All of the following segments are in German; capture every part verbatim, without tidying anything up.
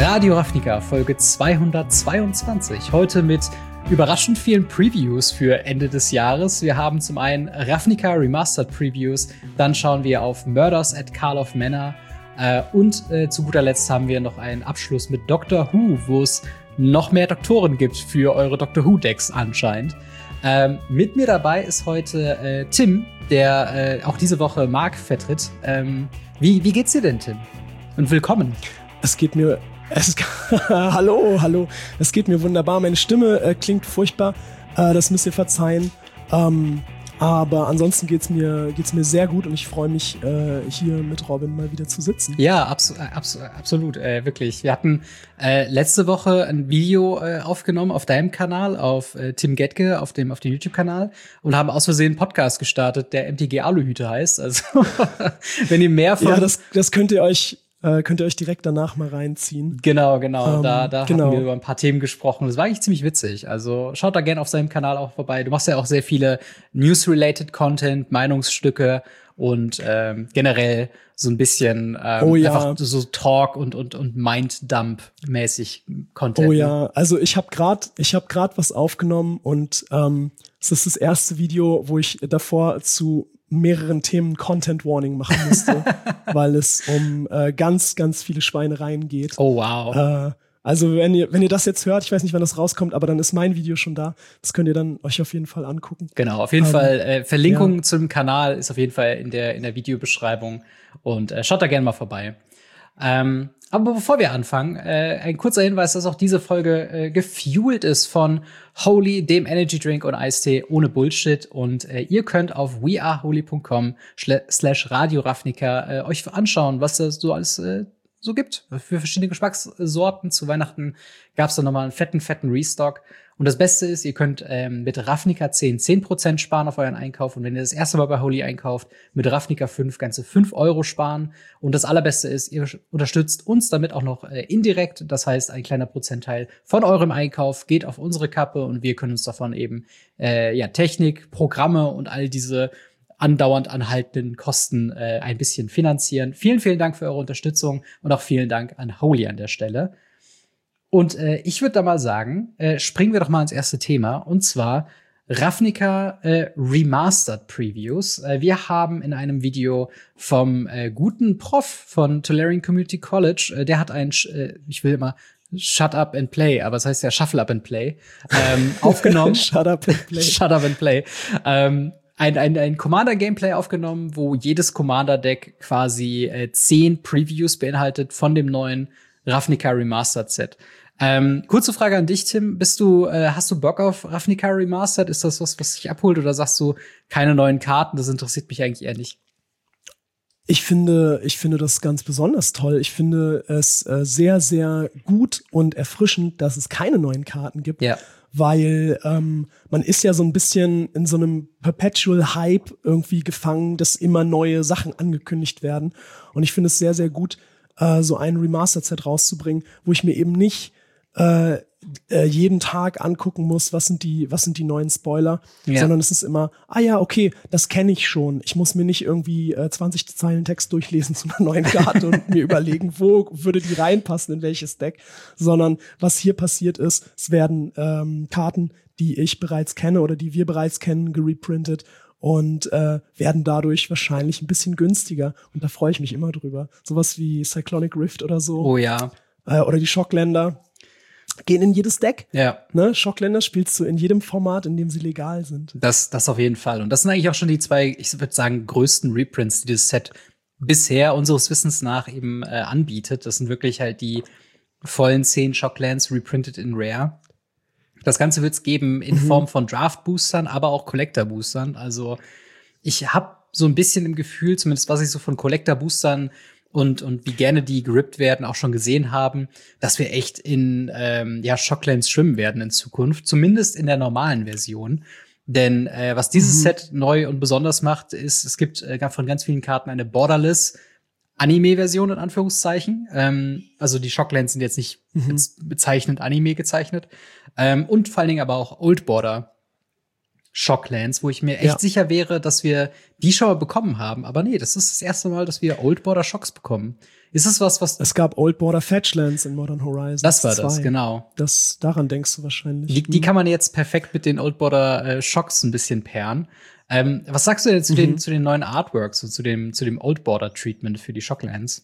Radio Ravnica, Folge zweihundertzweiundzwanzig. Heute mit überraschend vielen Previews für Ende des Jahres. Wir haben zum einen Ravnica Remastered Previews, dann schauen wir auf Murders at Karlov Manor äh, und äh, zu guter Letzt haben wir noch einen Abschluss mit Doctor Who, wo es noch mehr Doktoren gibt für eure Doctor Who-Decks anscheinend. Ähm, mit mir dabei ist heute äh, Tim, der äh, auch diese Woche Marc vertritt. Ähm, wie, wie geht's dir denn, Tim? Und willkommen. Es geht mir Es ist, hallo, hallo. Es geht mir wunderbar. Meine Stimme äh, klingt furchtbar. Äh, das müsst ihr verzeihen. Ähm, aber ansonsten geht's mir, geht's mir sehr gut und ich freue mich, äh, hier mit Robin mal wieder zu sitzen. Ja, abso- abso- absolut, äh, wirklich. Wir hatten äh, letzte Woche ein Video äh, aufgenommen auf deinem Kanal, auf äh, Tim Gettke, auf dem, auf dem YouTube-Kanal und haben aus Versehen einen Podcast gestartet, der M T G Aluhüte heißt. Also, wenn ihr mehr von... Ja, das, das könnt ihr euch... Äh, könnt ihr euch direkt danach mal reinziehen. Genau, genau. Ähm, da da genau. haben wir über ein paar Themen gesprochen. Das war eigentlich ziemlich witzig. Also schaut da gerne auf seinem Kanal auch vorbei. Du machst ja auch sehr viele News-related Content, Meinungsstücke und ähm, generell so ein bisschen ähm, oh, ja. einfach so Talk und und und Minddump-mäßig Content. Oh ja, also ich habe gerade ich habe gerade was aufgenommen und ähm, es ist das erste Video, wo ich davor zu mehreren Themen Content Warning machen musste, weil es um äh, ganz, ganz viele Schweinereien geht. Oh, wow. Äh, also wenn ihr, wenn ihr das jetzt hört, ich weiß nicht, wann das rauskommt, aber dann ist mein Video schon da. Das könnt ihr dann euch auf jeden Fall angucken. Genau, auf jeden ähm, Fall. Äh, Verlinkung ja. zum Kanal ist auf jeden Fall in der in der Videobeschreibung und äh, schaut da gerne mal vorbei. Ähm, aber bevor wir anfangen, äh, ein kurzer Hinweis, dass auch diese Folge äh, gefuelt ist von Holy, dem Energy Drink und Eistee ohne Bullshit. Und äh, ihr könnt auf weareholy punkt com slash Radio Ravnica äh, euch anschauen, was es so alles äh, so gibt. Für verschiedene Geschmackssorten. Zu Weihnachten gab's da nochmal einen fetten, fetten Restock. Und das Beste ist, ihr könnt ähm, mit Ravnica zehn zehn Prozent sparen auf euren Einkauf. Und wenn ihr das erste Mal bei Holy einkauft, mit Ravnica fünf ganze fünf Euro sparen. Und das Allerbeste ist, ihr unterstützt uns damit auch noch äh, indirekt. Das heißt, ein kleiner Prozentteil von eurem Einkauf geht auf unsere Kappe und wir können uns davon eben äh, ja Technik, Programme und all diese andauernd anhaltenden Kosten äh, ein bisschen finanzieren. Vielen, vielen Dank für eure Unterstützung und auch vielen Dank an Holy an der Stelle. Und äh, ich würde da mal sagen, äh, springen wir doch mal ins erste Thema, und zwar Ravnica äh, Remastered Previews. Äh, wir haben in einem Video vom äh, guten Prof von Tolarian Community College, äh, der hat ein, äh, ich will immer Shut Up and Play, aber es heißt ja Shuffle Up and Play, ähm, aufgenommen. Shut Up and Play. Shut Up and Play. Ähm, ein, ein, ein Commander-Gameplay aufgenommen, wo jedes Commander-Deck quasi äh, zehn Previews beinhaltet von dem neuen Ravnica Remastered Set. Ähm, kurze Frage an dich, Tim. Bist du, äh, hast du Bock auf Ravnica Remastered? Ist das was, was dich abholt, oder sagst du, keine neuen Karten, das interessiert mich eigentlich eher nicht? Ich finde, ich finde das ganz besonders toll. Ich finde es äh, sehr, sehr gut und erfrischend, dass es keine neuen Karten gibt. Ja. Weil ähm, man ist ja so ein bisschen in so einem Perpetual Hype irgendwie gefangen, dass immer neue Sachen angekündigt werden. Und ich finde es sehr, sehr gut, äh, so ein Remastered-Set rauszubringen, wo ich mir eben nicht äh, äh, jeden Tag angucken muss, was sind die, was sind die neuen Spoiler, ja. Sondern es ist immer, ah ja, okay, das kenne ich schon. Ich muss mir nicht irgendwie äh, zwanzig Zeilen Text durchlesen zu einer neuen Karte und mir überlegen, wo würde die reinpassen, in welches Deck, sondern was hier passiert ist, es werden ähm, Karten, die ich bereits kenne oder die wir bereits kennen, gereprintet und äh, werden dadurch wahrscheinlich ein bisschen günstiger. Und da freue ich mich immer drüber. Sowas wie Cyclonic Rift oder so. Oh ja. Äh, oder die Shockländer. Gehen in jedes Deck. Ja. Ne? Shockländer spielst du in jedem Format, in dem sie legal sind. Das, das auf jeden Fall. Und das sind eigentlich auch schon die zwei, ich würde sagen, größten Reprints, die das Set bisher unseres Wissens nach eben äh, anbietet. Das sind wirklich halt die vollen zehn Shocklands reprinted in Rare. Das Ganze wird's geben in mhm. Form von Draft-Boostern, aber auch Collector-Boostern. Also ich habe so ein bisschen im Gefühl, zumindest was ich so von Collector-Boostern und und wie gerne die gerippt werden, auch schon gesehen haben, dass wir echt in ähm, ja Shocklands schwimmen werden in Zukunft, zumindest in der normalen Version. Denn äh, was dieses mhm. Set neu und besonders macht, ist, es gibt äh, von ganz vielen Karten eine Borderless Anime-Version in Anführungszeichen. Ähm, also die Shocklands sind jetzt nicht mhm. bezeichnend Anime gezeichnet. Ähm, und vor allen Dingen aber auch Old Border Shocklands, wo ich mir echt ja. sicher wäre, dass wir die schon mal bekommen haben. Aber nee, das ist das erste Mal, dass wir Old Border Shocks bekommen. Ist es was, was. Es gab Old Border Fetchlands in Modern Horizons. Das war zwei. das, genau. Das, daran denkst du wahrscheinlich. Die, die kann man jetzt perfekt mit den Old Border äh, Shocks ein bisschen pairen. Ähm, was sagst du denn zu, mhm. den, zu den neuen Artworks und zu dem, zu dem Old Border Treatment für die Shocklands?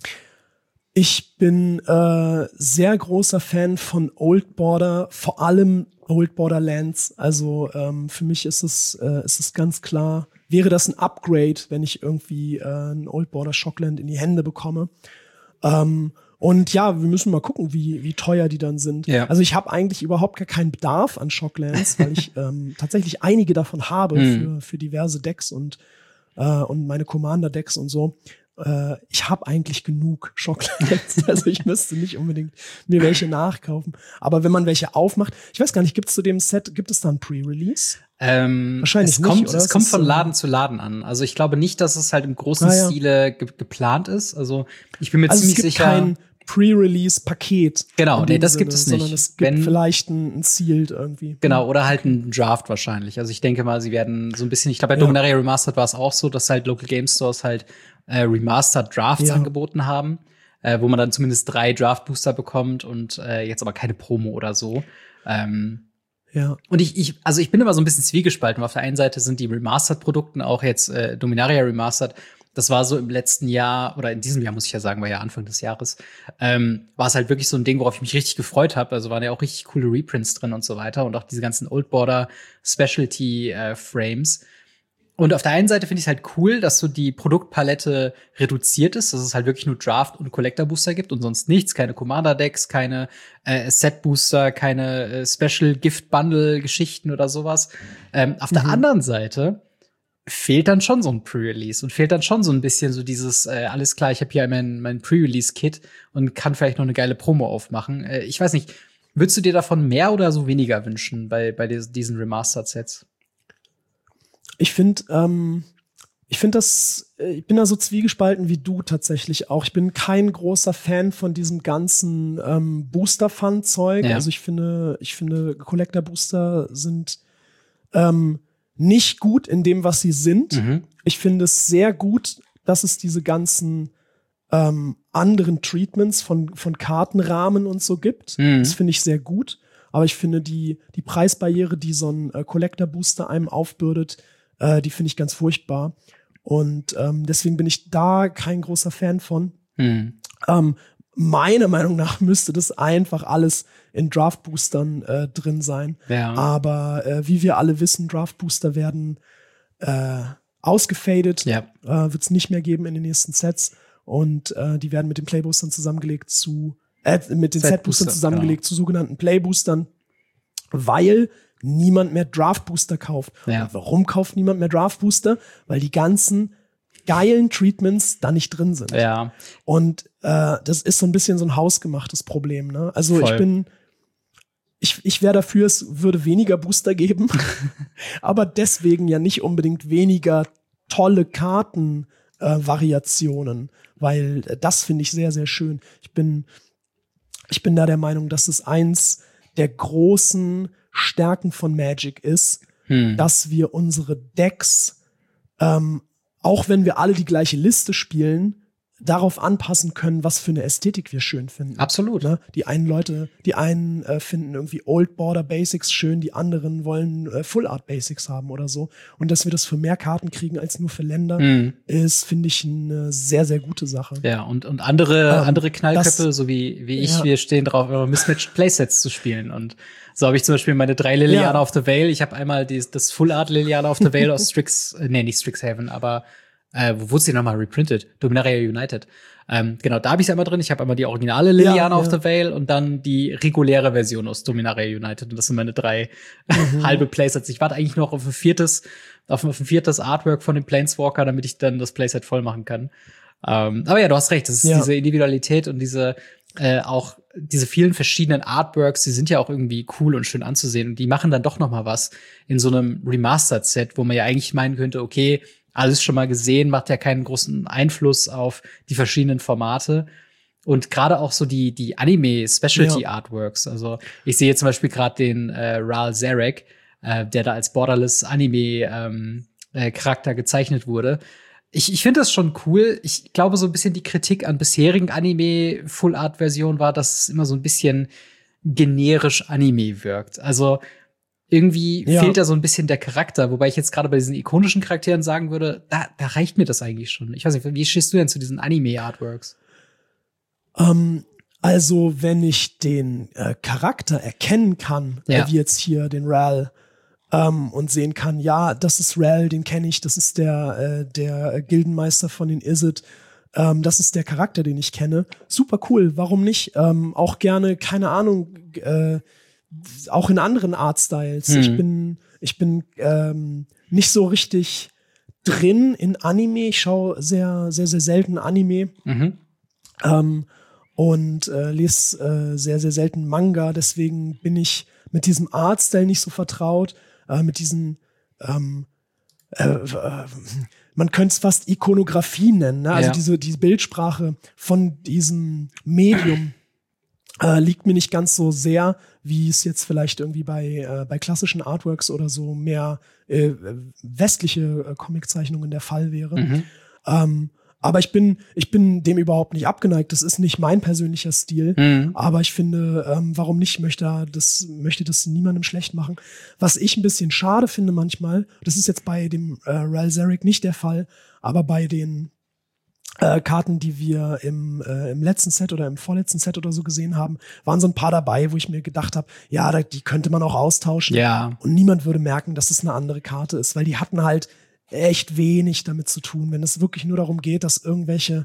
Ich bin äh, sehr großer Fan von Old Border, vor allem Old Border Lands. Also ähm, für mich ist es, äh, ist es ganz klar, wäre das ein Upgrade, wenn ich irgendwie äh, ein Old Border Shockland in die Hände bekomme. Ähm, und ja, wir müssen mal gucken, wie, wie teuer die dann sind. Ja. Also ich habe eigentlich überhaupt gar keinen Bedarf an Shocklands, weil ich ähm, tatsächlich einige davon habe mhm. für, für diverse Decks und, äh, und meine Commander-Decks und so. Äh, ich habe eigentlich genug Shocklands, also ich müsste nicht unbedingt mir welche nachkaufen. Aber wenn man welche aufmacht, ich weiß gar nicht, gibt es zu dem Set, gibt es da ein Pre-Release? Ähm, Wahrscheinlich es nicht, kommt, oder? Es, es kommt von Laden zu Laden an. Also ich glaube nicht, dass es halt im großen ah, ja. Stile ge- geplant ist. Also ich bin mir also ziemlich es gibt sicher. Kein Pre-Release-Paket. Genau, nee, das Sinne, gibt es nicht. Sondern es gibt Wenn, vielleicht ein, ein Sealed irgendwie. Genau, oder halt ein Draft wahrscheinlich. Also ich denke mal, sie werden so ein bisschen, ich glaube, bei ja. Dominaria Remastered war es auch so, dass halt Local Game Stores halt äh, Remastered Drafts ja. angeboten haben, äh, wo man dann zumindest drei Draft-Booster bekommt und äh, jetzt aber keine Promo oder so. Ähm, Ja. Und ich, ich, also ich bin immer so ein bisschen zwiegespalten. Auf der einen Seite sind die Remastered-Produkten auch jetzt äh, Dominaria Remastered. Das war so im letzten Jahr, oder in diesem Jahr, muss ich ja sagen, war ja Anfang des Jahres, ähm, war es halt wirklich so ein Ding, worauf ich mich richtig gefreut habe. Also waren ja auch richtig coole Reprints drin und so weiter und auch diese ganzen Old Border Specialty äh, Frames. Und auf der einen Seite finde ich es halt cool, dass so die Produktpalette reduziert ist, dass es halt wirklich nur Draft- und Collector-Booster gibt und sonst nichts, keine Commander-Decks, keine äh, Set-Booster, keine äh, Special-Gift-Bundle-Geschichten oder sowas. Ähm, auf mhm. der anderen Seite fehlt dann schon so ein Pre-Release und fehlt dann schon so ein bisschen so dieses, äh, alles klar, ich habe hier mein, mein Pre-Release-Kit und kann vielleicht noch eine geile Promo aufmachen. Äh, ich weiß nicht, würdest du dir davon mehr oder so weniger wünschen bei, bei des, diesen Remastered-Sets? Ich finde, ähm, ich finde das, ich bin da so zwiegespalten wie du tatsächlich auch. Ich bin kein großer Fan von diesem ganzen ähm, Booster-Fun-Zeug. Ja. Also ich finde, ich finde, Collector-Booster sind ähm, nicht gut in dem, was sie sind. Mhm. Ich finde es sehr gut, dass es diese ganzen ähm, anderen Treatments von, von Kartenrahmen und so gibt. Mhm. Das finde ich sehr gut. Aber ich finde die, die Preisbarriere, die so ein äh, Collector-Booster einem aufbürdet, äh, die finde ich ganz furchtbar. Und ähm, deswegen bin ich da kein großer Fan von. Mhm. Ähm, meiner Meinung nach müsste das einfach alles in Draft-Boostern äh, drin sein. Ja. Aber äh, wie wir alle wissen, Draft-Booster werden äh, ausgefadet. Ja. Äh, wird es nicht mehr geben in den nächsten Sets. Und äh, die werden mit den Playboostern zusammengelegt zu äh, mit den Set-Boostern zusammengelegt genau. zu sogenannten Playboostern, weil niemand mehr Draft-Booster kauft. Ja. Und warum kauft niemand mehr Draft-Booster? Weil die ganzen geilen Treatments da nicht drin sind. Ja. Und äh, das ist so ein bisschen so ein hausgemachtes Problem. Ne? Also Voll. ich bin, ich, ich wäre dafür, es würde weniger Booster geben, aber deswegen ja nicht unbedingt weniger tolle Kartenvariationen, äh, weil äh, das finde ich sehr, sehr schön. Ich bin, ich bin da der Meinung, dass es eins der großen Stärken von Magic ist, hm. dass wir unsere Decks, ähm, auch wenn wir alle die gleiche Liste spielen, darauf anpassen können, was für eine Ästhetik wir schön finden. Absolut. Ne? Die einen Leute, die einen äh, finden irgendwie Old Border Basics schön, die anderen wollen äh, Full Art Basics haben oder so. Und dass wir das für mehr Karten kriegen als nur für Länder, hm. ist, finde ich, eine sehr, sehr gute Sache. Ja, und, und andere, ähm, andere Knallköpfe, das, so wie, wie ich, ja. wir stehen drauf, Mismatched Playsets zu spielen. Und so habe ich zum Beispiel meine drei Liliana ja. of the Veil. Ich habe einmal die, das Full Art Liliana of the Veil aus Strix, äh, nee, nicht Strixhaven, aber Äh, wo wurde sie nochmal reprintet? Dominaria United. Ähm, genau, da habe ich es einmal drin. Ich habe einmal die originale Liliana ja, of ja. the Veil und dann die reguläre Version aus Dominaria United. Und das sind meine drei mhm. halbe Playsets. Ich warte eigentlich noch auf ein viertes, auf ein viertes Artwork von dem Planeswalker, damit ich dann das Playset voll machen kann. Ähm, aber ja, du hast recht. Das ist ja. diese Individualität und diese äh, auch diese vielen verschiedenen Artworks, die sind ja auch irgendwie cool und schön anzusehen. Und die machen dann doch noch mal was in so einem Remastered-Set, wo man ja eigentlich meinen könnte, okay, alles schon mal gesehen, macht ja keinen großen Einfluss auf die verschiedenen Formate. Und gerade auch so die die Anime-Specialty-Artworks. Also ich sehe jetzt zum Beispiel gerade den äh, Ral Zarek, äh, der da als Borderless-Anime-Charakter ähm, äh, gezeichnet wurde. Ich, ich finde das schon cool. Ich glaube, so ein bisschen die Kritik an bisherigen Anime-Full-Art-Versionen war, dass es immer so ein bisschen generisch Anime wirkt. Also irgendwie ja. fehlt da so ein bisschen der Charakter, wobei ich jetzt gerade bei diesen ikonischen Charakteren sagen würde, da, da reicht mir das eigentlich schon. Ich weiß nicht, wie stehst du denn zu diesen Anime-Artworks? Um, also, wenn ich den äh, Charakter erkennen kann, ja. äh, wie jetzt hier den Ral, ähm, und sehen kann, ja, das ist Ral, den kenne ich, das ist der, äh, der Gildenmeister von den Izzet, ähm, das ist der Charakter, den ich kenne. Super cool, warum nicht? Ähm, auch gerne, keine Ahnung, äh, auch in anderen Artstyles. Mhm. Ich bin, ich bin ähm, nicht so richtig drin in Anime. Ich schaue sehr, sehr, sehr selten Anime. Mhm. Ähm, und äh, lese äh, sehr, sehr selten Manga. Deswegen bin ich mit diesem Artstyle nicht so vertraut. Äh, mit diesen ähm, äh, äh, man könnte es fast Ikonografie nennen. Ne? Also ja. diese, diese Bildsprache von diesem Medium Äh, liegt mir nicht ganz so sehr, wie es jetzt vielleicht irgendwie bei äh, bei klassischen Artworks oder so mehr äh, westliche äh, Comiczeichnungen der Fall wäre. Mhm. Ähm, aber ich bin ich bin dem überhaupt nicht abgeneigt. Das ist nicht mein persönlicher Stil. Mhm. Aber ich finde, ähm, warum nicht? Möchte das möchte das niemandem schlecht machen. Was ich ein bisschen schade finde manchmal, das ist jetzt bei dem äh, Ral Zarek nicht der Fall, aber bei den Äh, Karten, die wir im, äh, im letzten Set oder im vorletzten Set oder so gesehen haben, waren so ein paar dabei, wo ich mir gedacht habe, ja, da, die könnte man auch austauschen. Ja. Und niemand würde merken, dass es eine andere Karte ist, weil die hatten halt echt wenig damit zu tun. Wenn es wirklich nur darum geht, dass irgendwelche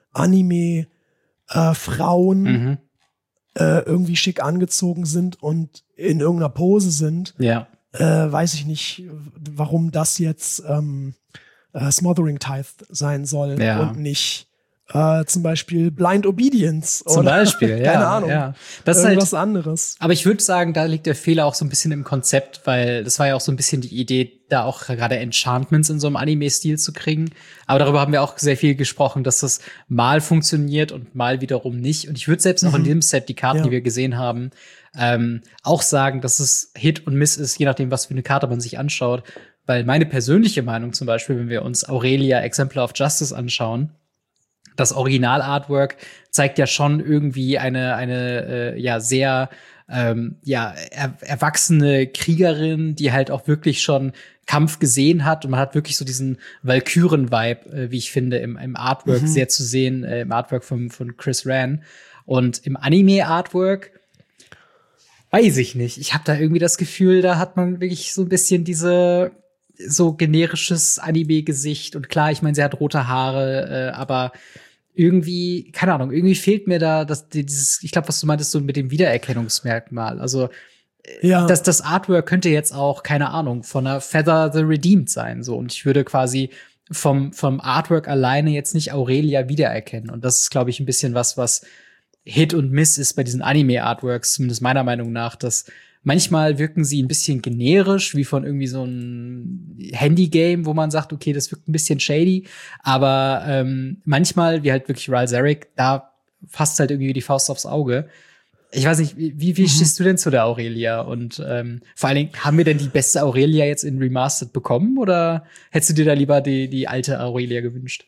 Anime-Frauen Mhm. äh, irgendwie schick angezogen sind und in irgendeiner Pose sind, ja. äh, weiß ich nicht, warum das jetzt ähm, Uh, Smothering Tithe sein soll ja. und nicht uh, zum Beispiel Blind Obedience zum oder Beispiel, ja, keine Ahnung, ja. Das ist irgendwas halt, anderes. Aber ich würde sagen, da liegt der Fehler auch so ein bisschen im Konzept, weil das war ja auch so ein bisschen die Idee, da auch gerade Enchantments in so einem Anime-Stil zu kriegen. Aber darüber haben wir auch sehr viel gesprochen, dass das mal funktioniert und mal wiederum nicht. Und ich würde selbst mhm. auch in diesem Set die Karten, ja. die wir gesehen haben, ähm, auch sagen, dass es Hit und Miss ist, je nachdem, was für eine Karte man sich anschaut. Weil meine persönliche Meinung zum Beispiel, wenn wir uns Aurelia Exemplar of Justice anschauen, das Original-Artwork zeigt ja schon irgendwie eine, eine äh, ja sehr ähm, ja er erwachsene Kriegerin, die halt auch wirklich schon Kampf gesehen hat. Und man hat wirklich so diesen Valkyren-Vibe, äh, wie ich finde, im, im Artwork mhm. sehr zu sehen, äh, im Artwork von, von Chris Ran. Und im Anime-Artwork weiß ich nicht. Ich habe da irgendwie das Gefühl, da hat man wirklich so ein bisschen diese so generisches Anime-Gesicht. Und klar, ich meine, sie hat rote Haare, äh, aber irgendwie, keine Ahnung, irgendwie fehlt mir da das, dieses, ich glaube, was du meintest, so mit dem Wiedererkennungsmerkmal. Also ja. das, das Artwork könnte jetzt auch, keine Ahnung, von einer Feather the Redeemed sein. So. Und ich würde quasi vom, vom Artwork alleine jetzt nicht Aurelia wiedererkennen. Und das ist, glaube ich, ein bisschen was, was Hit und Miss ist bei diesen Anime-Artworks, zumindest meiner Meinung nach, dass manchmal wirken sie ein bisschen generisch, wie von irgendwie so einem Handy-Game, wo man sagt, okay, das wirkt ein bisschen shady. Aber ähm, manchmal, wie halt wirklich Ral Zarek, da fasst halt irgendwie die Faust aufs Auge. Ich weiß nicht, wie, wie mhm. stehst du denn zu der Aurelia? Und ähm, vor allen Dingen, haben wir denn die beste Aurelia jetzt in Remastered bekommen? Oder hättest du dir da lieber die, die alte Aurelia gewünscht?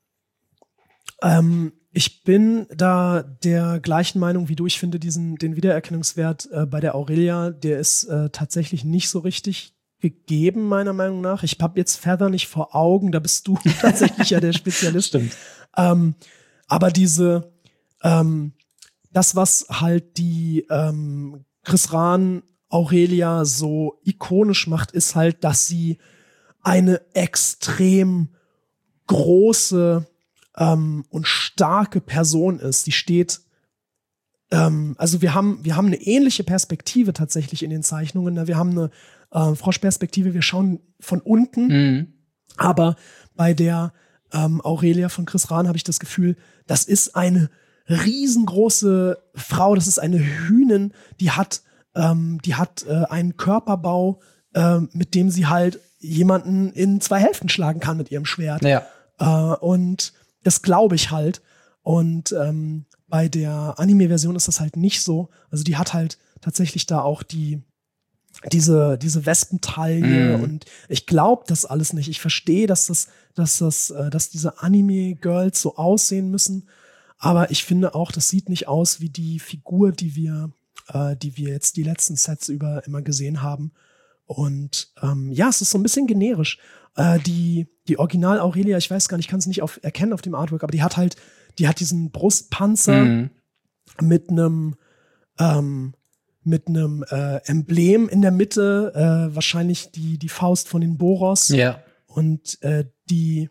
Ähm Ich bin da der gleichen Meinung wie du. Ich finde diesen, den Wiedererkennungswert äh, bei der Aurelia, der ist äh, tatsächlich nicht so richtig gegeben, meiner Meinung nach. Ich habe jetzt Feather nicht vor Augen, da bist du tatsächlich ja der Spezialist. Stimmt. Ähm, aber diese, ähm, das, was halt die ähm, Chris Ran Aurelia so ikonisch macht, ist halt, dass sie eine extrem große Ähm, und starke Person ist. Die steht, ähm, also wir haben, wir haben eine ähnliche Perspektive tatsächlich in den Zeichnungen. Wir haben eine äh, Froschperspektive, wir schauen von unten, mhm. aber bei der ähm, Aurelia von Chris Ran habe ich das Gefühl, das ist eine riesengroße Frau, das ist eine Hünin, die hat, ähm, die hat äh, einen Körperbau, äh, mit dem sie halt jemanden in zwei Hälften schlagen kann mit ihrem Schwert. Ja. Äh, und das glaube ich halt. Und ähm, bei der Anime-Version ist das halt nicht so. Also die hat halt tatsächlich da auch die diese, diese Wespentaille Mhm. und ich glaube das alles nicht. Ich verstehe, dass das, dass das, äh, dass diese Anime-Girls so aussehen müssen. Aber ich finde auch, das sieht nicht aus wie die Figur, die wir, äh, die wir jetzt die letzten Sets über immer gesehen haben. Und ähm, ja, es ist so ein bisschen generisch. Äh, die, die Original Aurelia, ich weiß gar nicht, ich kann es nicht auf, erkennen auf dem Artwork, aber die hat halt, die hat diesen Brustpanzer Mhm. mit einem ähm, mit einem äh, Emblem in der Mitte, äh, wahrscheinlich die, die Faust von den Boros. Ja. Und äh, die,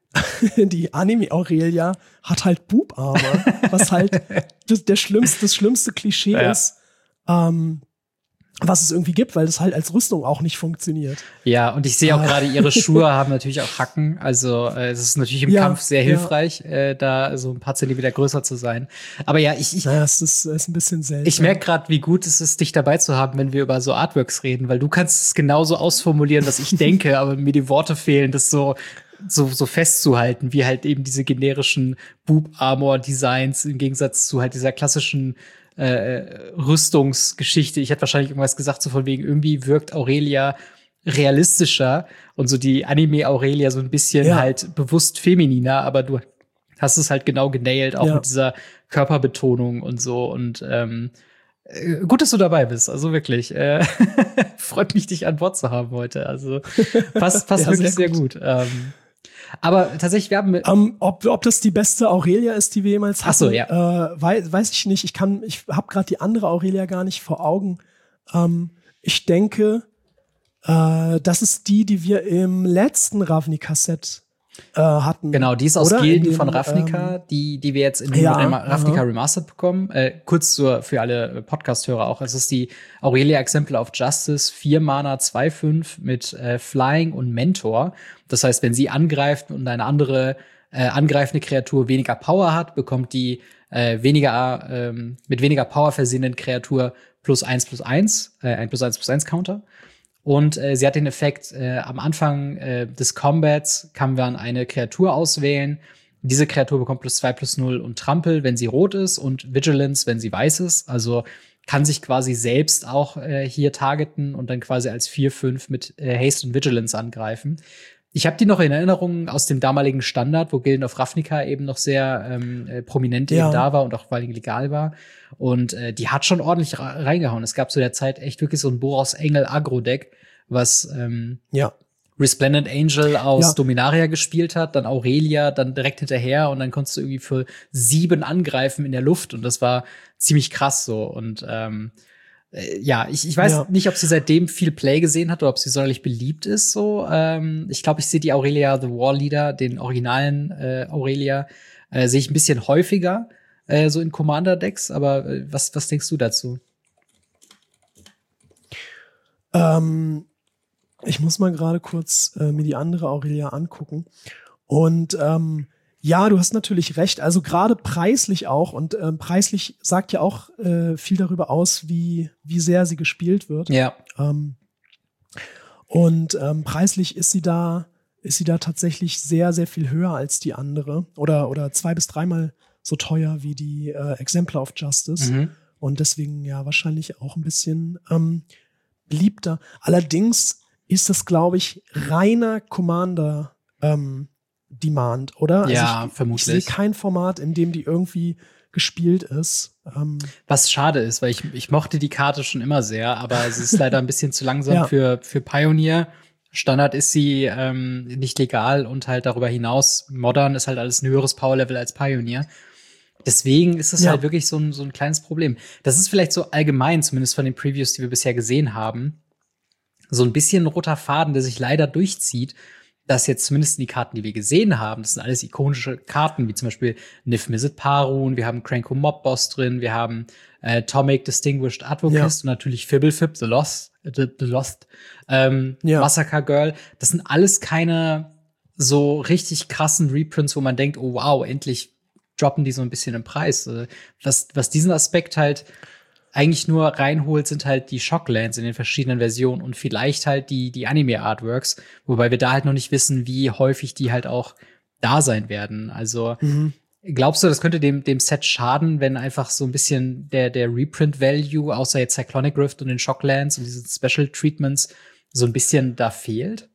die Anime-Aurelia hat halt Boob-Armor, was halt das, der schlimmste, das schlimmste Klischee Ja. ist, ähm, was es irgendwie gibt, weil das halt als Rüstung auch nicht funktioniert. Ja, und ich sehe auch Ah. gerade, ihre Schuhe haben natürlich auch Hacken. Also äh, es ist natürlich im Ja, Kampf sehr ja. hilfreich, äh, da so ein paar Zentimeter größer zu sein. Aber ja, ich, ich, Naja, es ist, es ist ein bisschen seltsam. ich merke gerade, wie gut es ist, dich dabei zu haben, wenn wir über so Artworks reden, weil du kannst es genauso ausformulieren, was ich denke, aber mir die Worte fehlen, das so so so festzuhalten, wie halt eben diese generischen Boob-Armor-Designs im Gegensatz zu halt dieser klassischen äh, Rüstungsgeschichte. Ich hätte wahrscheinlich irgendwas gesagt, so von wegen, irgendwie wirkt Aurelia realistischer und so die Anime-Aurelia so ein bisschen Ja. halt bewusst femininer, aber du hast es halt genau genailt, auch Ja. mit dieser Körperbetonung und so. Und ähm, äh, gut, dass du dabei bist, also wirklich. Äh, freut mich, dich an Bord zu haben heute. Also passt, passt Ja, wirklich sehr sehr gut. Ähm, aber tatsächlich, wir haben mit Ähm, ob, ob das die beste Aurelia ist, die wir jemals hatten, Ach so, ja. äh, weiß, weiß ich nicht. Ich kann, ich habe gerade die andere Aurelia gar nicht vor Augen. Ähm, ich denke, äh, das ist die, die wir im letzten Ravnica-Set äh, hatten. Genau, die ist aus Oder? Gilden In dem, von Ravnica, ähm, die, die wir jetzt in ja, Rema- Ravnica aha. Remastered bekommen. Äh, kurz zur, für alle Podcast-Hörer auch. Es ist die Aurelia Exemplar of Justice, vier Mana, zwei fünf mit äh, Flying und Mentor. Das heißt, wenn sie angreift und eine andere äh, angreifende Kreatur weniger Power hat, bekommt die äh, weniger ähm, mit weniger Power versehenen Kreatur plus eins plus eins, äh, ein plus eins plus eins Counter. Und äh, sie hat den Effekt, äh, am Anfang äh, des Combats kann man eine Kreatur auswählen. Diese Kreatur bekommt plus zwei plus null und Trampel, wenn sie rot ist, und Vigilance, wenn sie weiß ist. Also kann sich quasi selbst auch äh, hier targeten und dann quasi als vier fünf mit äh, Haste und Vigilance angreifen. Ich habe die noch in Erinnerung aus dem damaligen Standard, wo Gilden of Ravnica eben noch sehr ähm, äh, prominent Ja. eben da war und auch vor allem legal war. Und äh, die hat schon ordentlich ra- reingehauen. Es gab zu der Zeit echt wirklich so ein Boros Engel Agro-Deck, was ähm, Ja. Resplendent Angel aus Ja. Dominaria gespielt hat, dann Aurelia, dann direkt hinterher und dann konntest du irgendwie für sieben angreifen in der Luft und das war ziemlich krass so. Und ähm, äh, ja, ich, ich weiß Ja. nicht, ob sie seitdem viel Play gesehen hat oder ob sie sonderlich beliebt ist. So, ähm, ich glaube, ich sehe die Aurelia the War Leader, den originalen äh, Aurelia, äh, sehe ich ein bisschen häufiger äh, so in Commander-Decks. Aber äh, was was denkst du dazu? Ähm, ich muss mal gerade kurz äh, mir die andere Aurelia angucken. Und ähm, ja, du hast natürlich recht. Also gerade preislich auch. Und ähm, preislich sagt ja auch äh, viel darüber aus, wie, wie sehr sie gespielt wird. Ja. Ähm, und ähm, preislich ist sie da, ist sie da tatsächlich sehr, sehr viel höher als die andere. Oder, oder zwei bis dreimal so teuer wie die äh, Exemplar of Justice. Mhm. Und deswegen ja wahrscheinlich auch ein bisschen ähm, beliebter. Allerdings ist das, glaube ich, reiner Commander ähm, Demand, oder? Ja, also ich, vermutlich. Ich sehe kein Format, in dem die irgendwie gespielt ist. Ähm, Was schade ist, weil ich, ich mochte die Karte schon immer sehr, aber sie ist leider ein bisschen zu langsam Ja. für, für Pioneer. Standard ist sie ähm, nicht legal und halt darüber hinaus, Modern ist halt alles ein höheres Power-Level als Pioneer. Deswegen ist es Ja. halt wirklich so ein, so ein kleines Problem. Das ist vielleicht so allgemein, zumindest von den Previews, die wir bisher gesehen haben, so ein bisschen ein roter Faden, der sich leider durchzieht, dass jetzt zumindest die Karten, die wir gesehen haben, das sind alles ikonische Karten, wie zum Beispiel Nif Mizzet Parun, wir haben Cranko Mob Boss drin, wir haben äh, Tomic Distinguished Advocist Ja. und natürlich Fibblefib, The Lost, The, The Lost, ähm, Ja. Massacre Girl. Das sind alles keine so richtig krassen Reprints, wo man denkt, oh wow, endlich droppen die so ein bisschen im Preis. Äh, Was, was diesen Aspekt halt eigentlich nur reinholt, sind halt die Shocklands in den verschiedenen Versionen und vielleicht halt die, die Anime-Artworks, wobei wir da halt noch nicht wissen, wie häufig die halt auch da sein werden. Also mhm. glaubst du, das könnte dem, dem Set schaden, wenn einfach so ein bisschen der, der Reprint-Value, außer jetzt Cyclonic Rift und den Shocklands und diese Special Treatments, so ein bisschen da fehlt?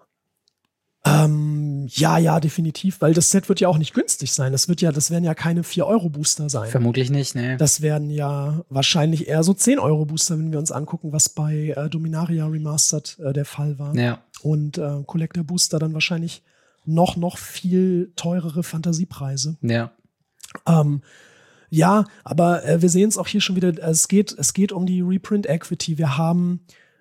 Ähm, ja, ja, definitiv, weil das Set wird ja auch nicht günstig sein. Das wird ja, das werden ja keine vier Euro Booster sein. Vermutlich nicht, ne. Das werden ja wahrscheinlich eher so zehn Euro Booster, wenn wir uns angucken, was bei äh, Dominaria Remastered äh, der Fall war. Ja. Und äh, Collector Booster dann wahrscheinlich noch, noch viel teurere Fantasiepreise. Ja. Ähm, ja, aber äh, wir sehen es auch hier schon wieder, es geht, es geht um die Reprint Equity. Wir haben,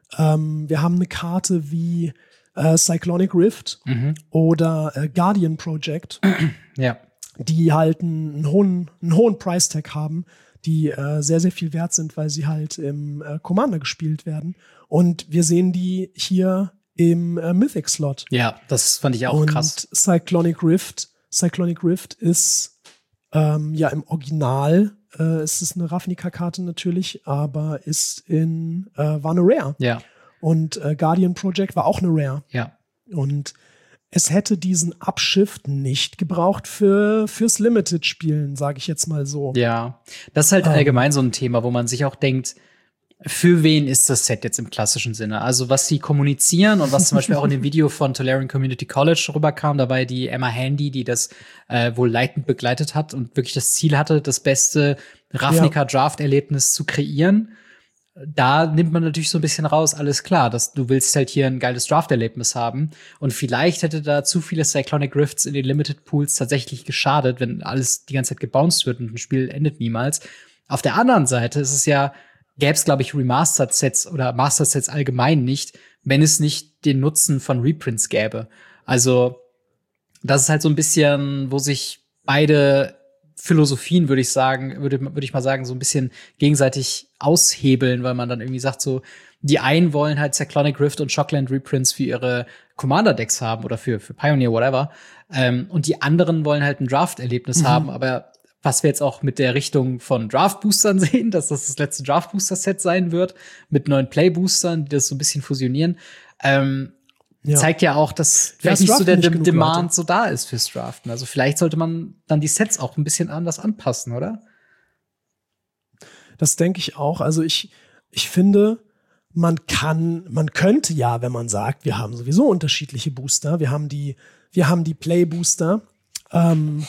ähm, wir haben eine Karte wie äh, Cyclonic Rift mhm. oder äh, Guardian Project, ja. die halt einen hohen, einen hohen Price-Tag haben, die äh, sehr, sehr viel wert sind, weil sie halt im äh, Commander gespielt werden. Und wir sehen die hier im äh, Mythic-Slot. Ja, das fand ich auch und krass. Cyclonic Rift, Cyclonic Rift ist ähm, ja im Original, äh, es ist eine Ravnica-Karte natürlich, aber ist in, äh, war eine Rare. Ja. Und äh, Guardian Project war auch eine Rare. Ja. Und es hätte diesen Upshift nicht gebraucht für fürs Limited-Spielen, sage ich jetzt mal so. Ja, das ist halt um. allgemein so ein Thema, wo man sich auch denkt, für wen ist das Set jetzt im klassischen Sinne? Also was sie kommunizieren und was zum Beispiel auch in dem Video von Tolarian Community College rüberkam, dabei die Emma Handy, die das äh, wohl leitend begleitet hat und wirklich das Ziel hatte, das beste Ravnica-Draft-Erlebnis zu kreieren. Da nimmt man natürlich so ein bisschen raus, alles klar, dass du willst halt hier ein geiles Draft-Erlebnis haben. Und vielleicht hätte da zu viele Cyclonic Rifts in den Limited Pools tatsächlich geschadet, wenn alles die ganze Zeit gebounced wird und ein Spiel endet niemals. Auf der anderen Seite ist es ja, gäbe es, glaube ich, Remastered-Sets oder Master-Sets allgemein nicht, wenn es nicht den Nutzen von Reprints gäbe. Also das ist halt so ein bisschen, wo sich beide Philosophien, würde ich sagen, würde, würde ich mal sagen, so ein bisschen gegenseitig aushebeln, weil man dann irgendwie sagt so, die einen wollen halt Cyclonic Rift und Shockland Reprints für ihre Commander-Decks haben oder für, für Pioneer, whatever. Ähm, und die anderen wollen halt ein Draft-Erlebnis mhm. haben, aber was wir jetzt auch mit der Richtung von Draft-Boostern sehen, dass das das letzte Draft-Booster-Set sein wird, mit neuen Play-Boostern, die das so ein bisschen fusionieren, ähm, ja. zeigt ja auch, dass vielleicht ja, nicht so der nicht Demand Leute. so da ist fürs Draften. Also vielleicht sollte man dann die Sets auch ein bisschen anders anpassen, oder? Das denke ich auch. Also ich, ich finde, man kann, man könnte ja, wenn man sagt, wir haben sowieso unterschiedliche Booster, wir haben die, wir haben die Play-Booster ähm,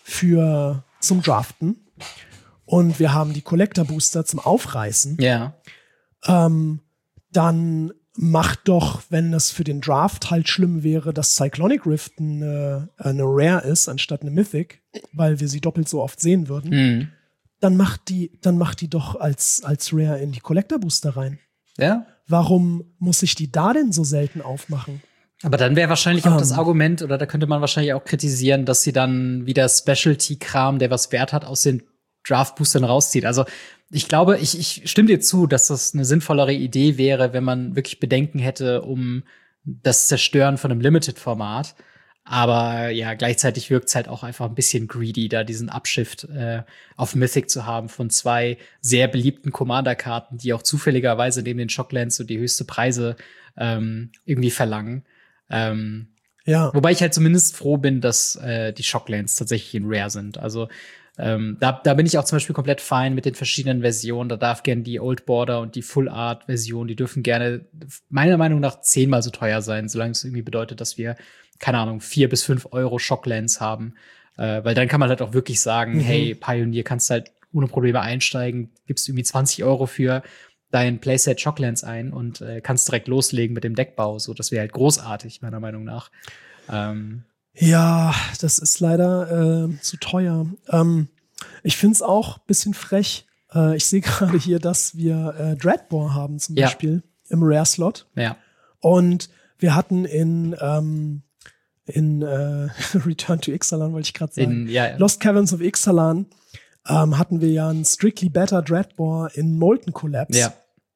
für zum Draften und wir haben die Collector-Booster zum Aufreißen. Ja. Ähm, dann macht doch, wenn das für den Draft halt schlimm wäre, dass Cyclonic Rift eine, eine Rare ist, anstatt eine Mythic, weil wir sie doppelt so oft sehen würden, mhm. dann macht die, dann macht die doch als, als Rare in die Collector-Booster rein. Ja. Warum muss ich die da denn so selten aufmachen? Aber dann wäre wahrscheinlich auch um. das Argument, oder da könnte man wahrscheinlich auch kritisieren, dass sie dann wieder Specialty-Kram, der was Wert hat, aus den Draft-Boostern rauszieht. Also ich glaube, ich, ich stimme dir zu, dass das eine sinnvollere Idee wäre, wenn man wirklich Bedenken hätte um das Zerstören von einem Limited-Format. Aber ja, gleichzeitig wirkt es halt auch einfach ein bisschen greedy, da diesen Upshift äh, auf Mythic zu haben von zwei sehr beliebten Commander-Karten, die auch zufälligerweise neben den Shocklands so die höchste Preise ähm, irgendwie verlangen. Ähm, ja. Wobei ich halt zumindest froh bin, dass äh, die Shocklands tatsächlich in Rare sind. Also ähm, da, da bin ich auch zum Beispiel komplett fein mit den verschiedenen Versionen. Da darf gerne die Old Border und die Full Art Version, die dürfen gerne meiner Meinung nach zehnmal so teuer sein, solange es irgendwie bedeutet, dass wir, keine Ahnung, vier bis fünf Euro Shocklands haben. Äh, weil dann kann man halt auch wirklich sagen, mhm. hey, Pioneer, kannst halt ohne Probleme einsteigen, gibst irgendwie zwanzig Euro für dein Playset Shocklands ein und äh, kannst direkt loslegen mit dem Deckbau. So, das wäre halt großartig, meiner Meinung nach. Ähm, ja, das ist leider äh, zu teuer. Ähm, ich find's auch ein bisschen frech. Äh, ich sehe gerade hier, dass wir äh, Dreadbore haben zum ja. Beispiel im Rare-Slot. Ja. Und wir hatten in ähm, in äh, Return to Ixalan, wollte ich gerade sagen, in, ja, ja. Lost Caverns of Ixalan ähm, hatten wir ja einen Strictly Better Dreadbore in Molten Collapse. Ja.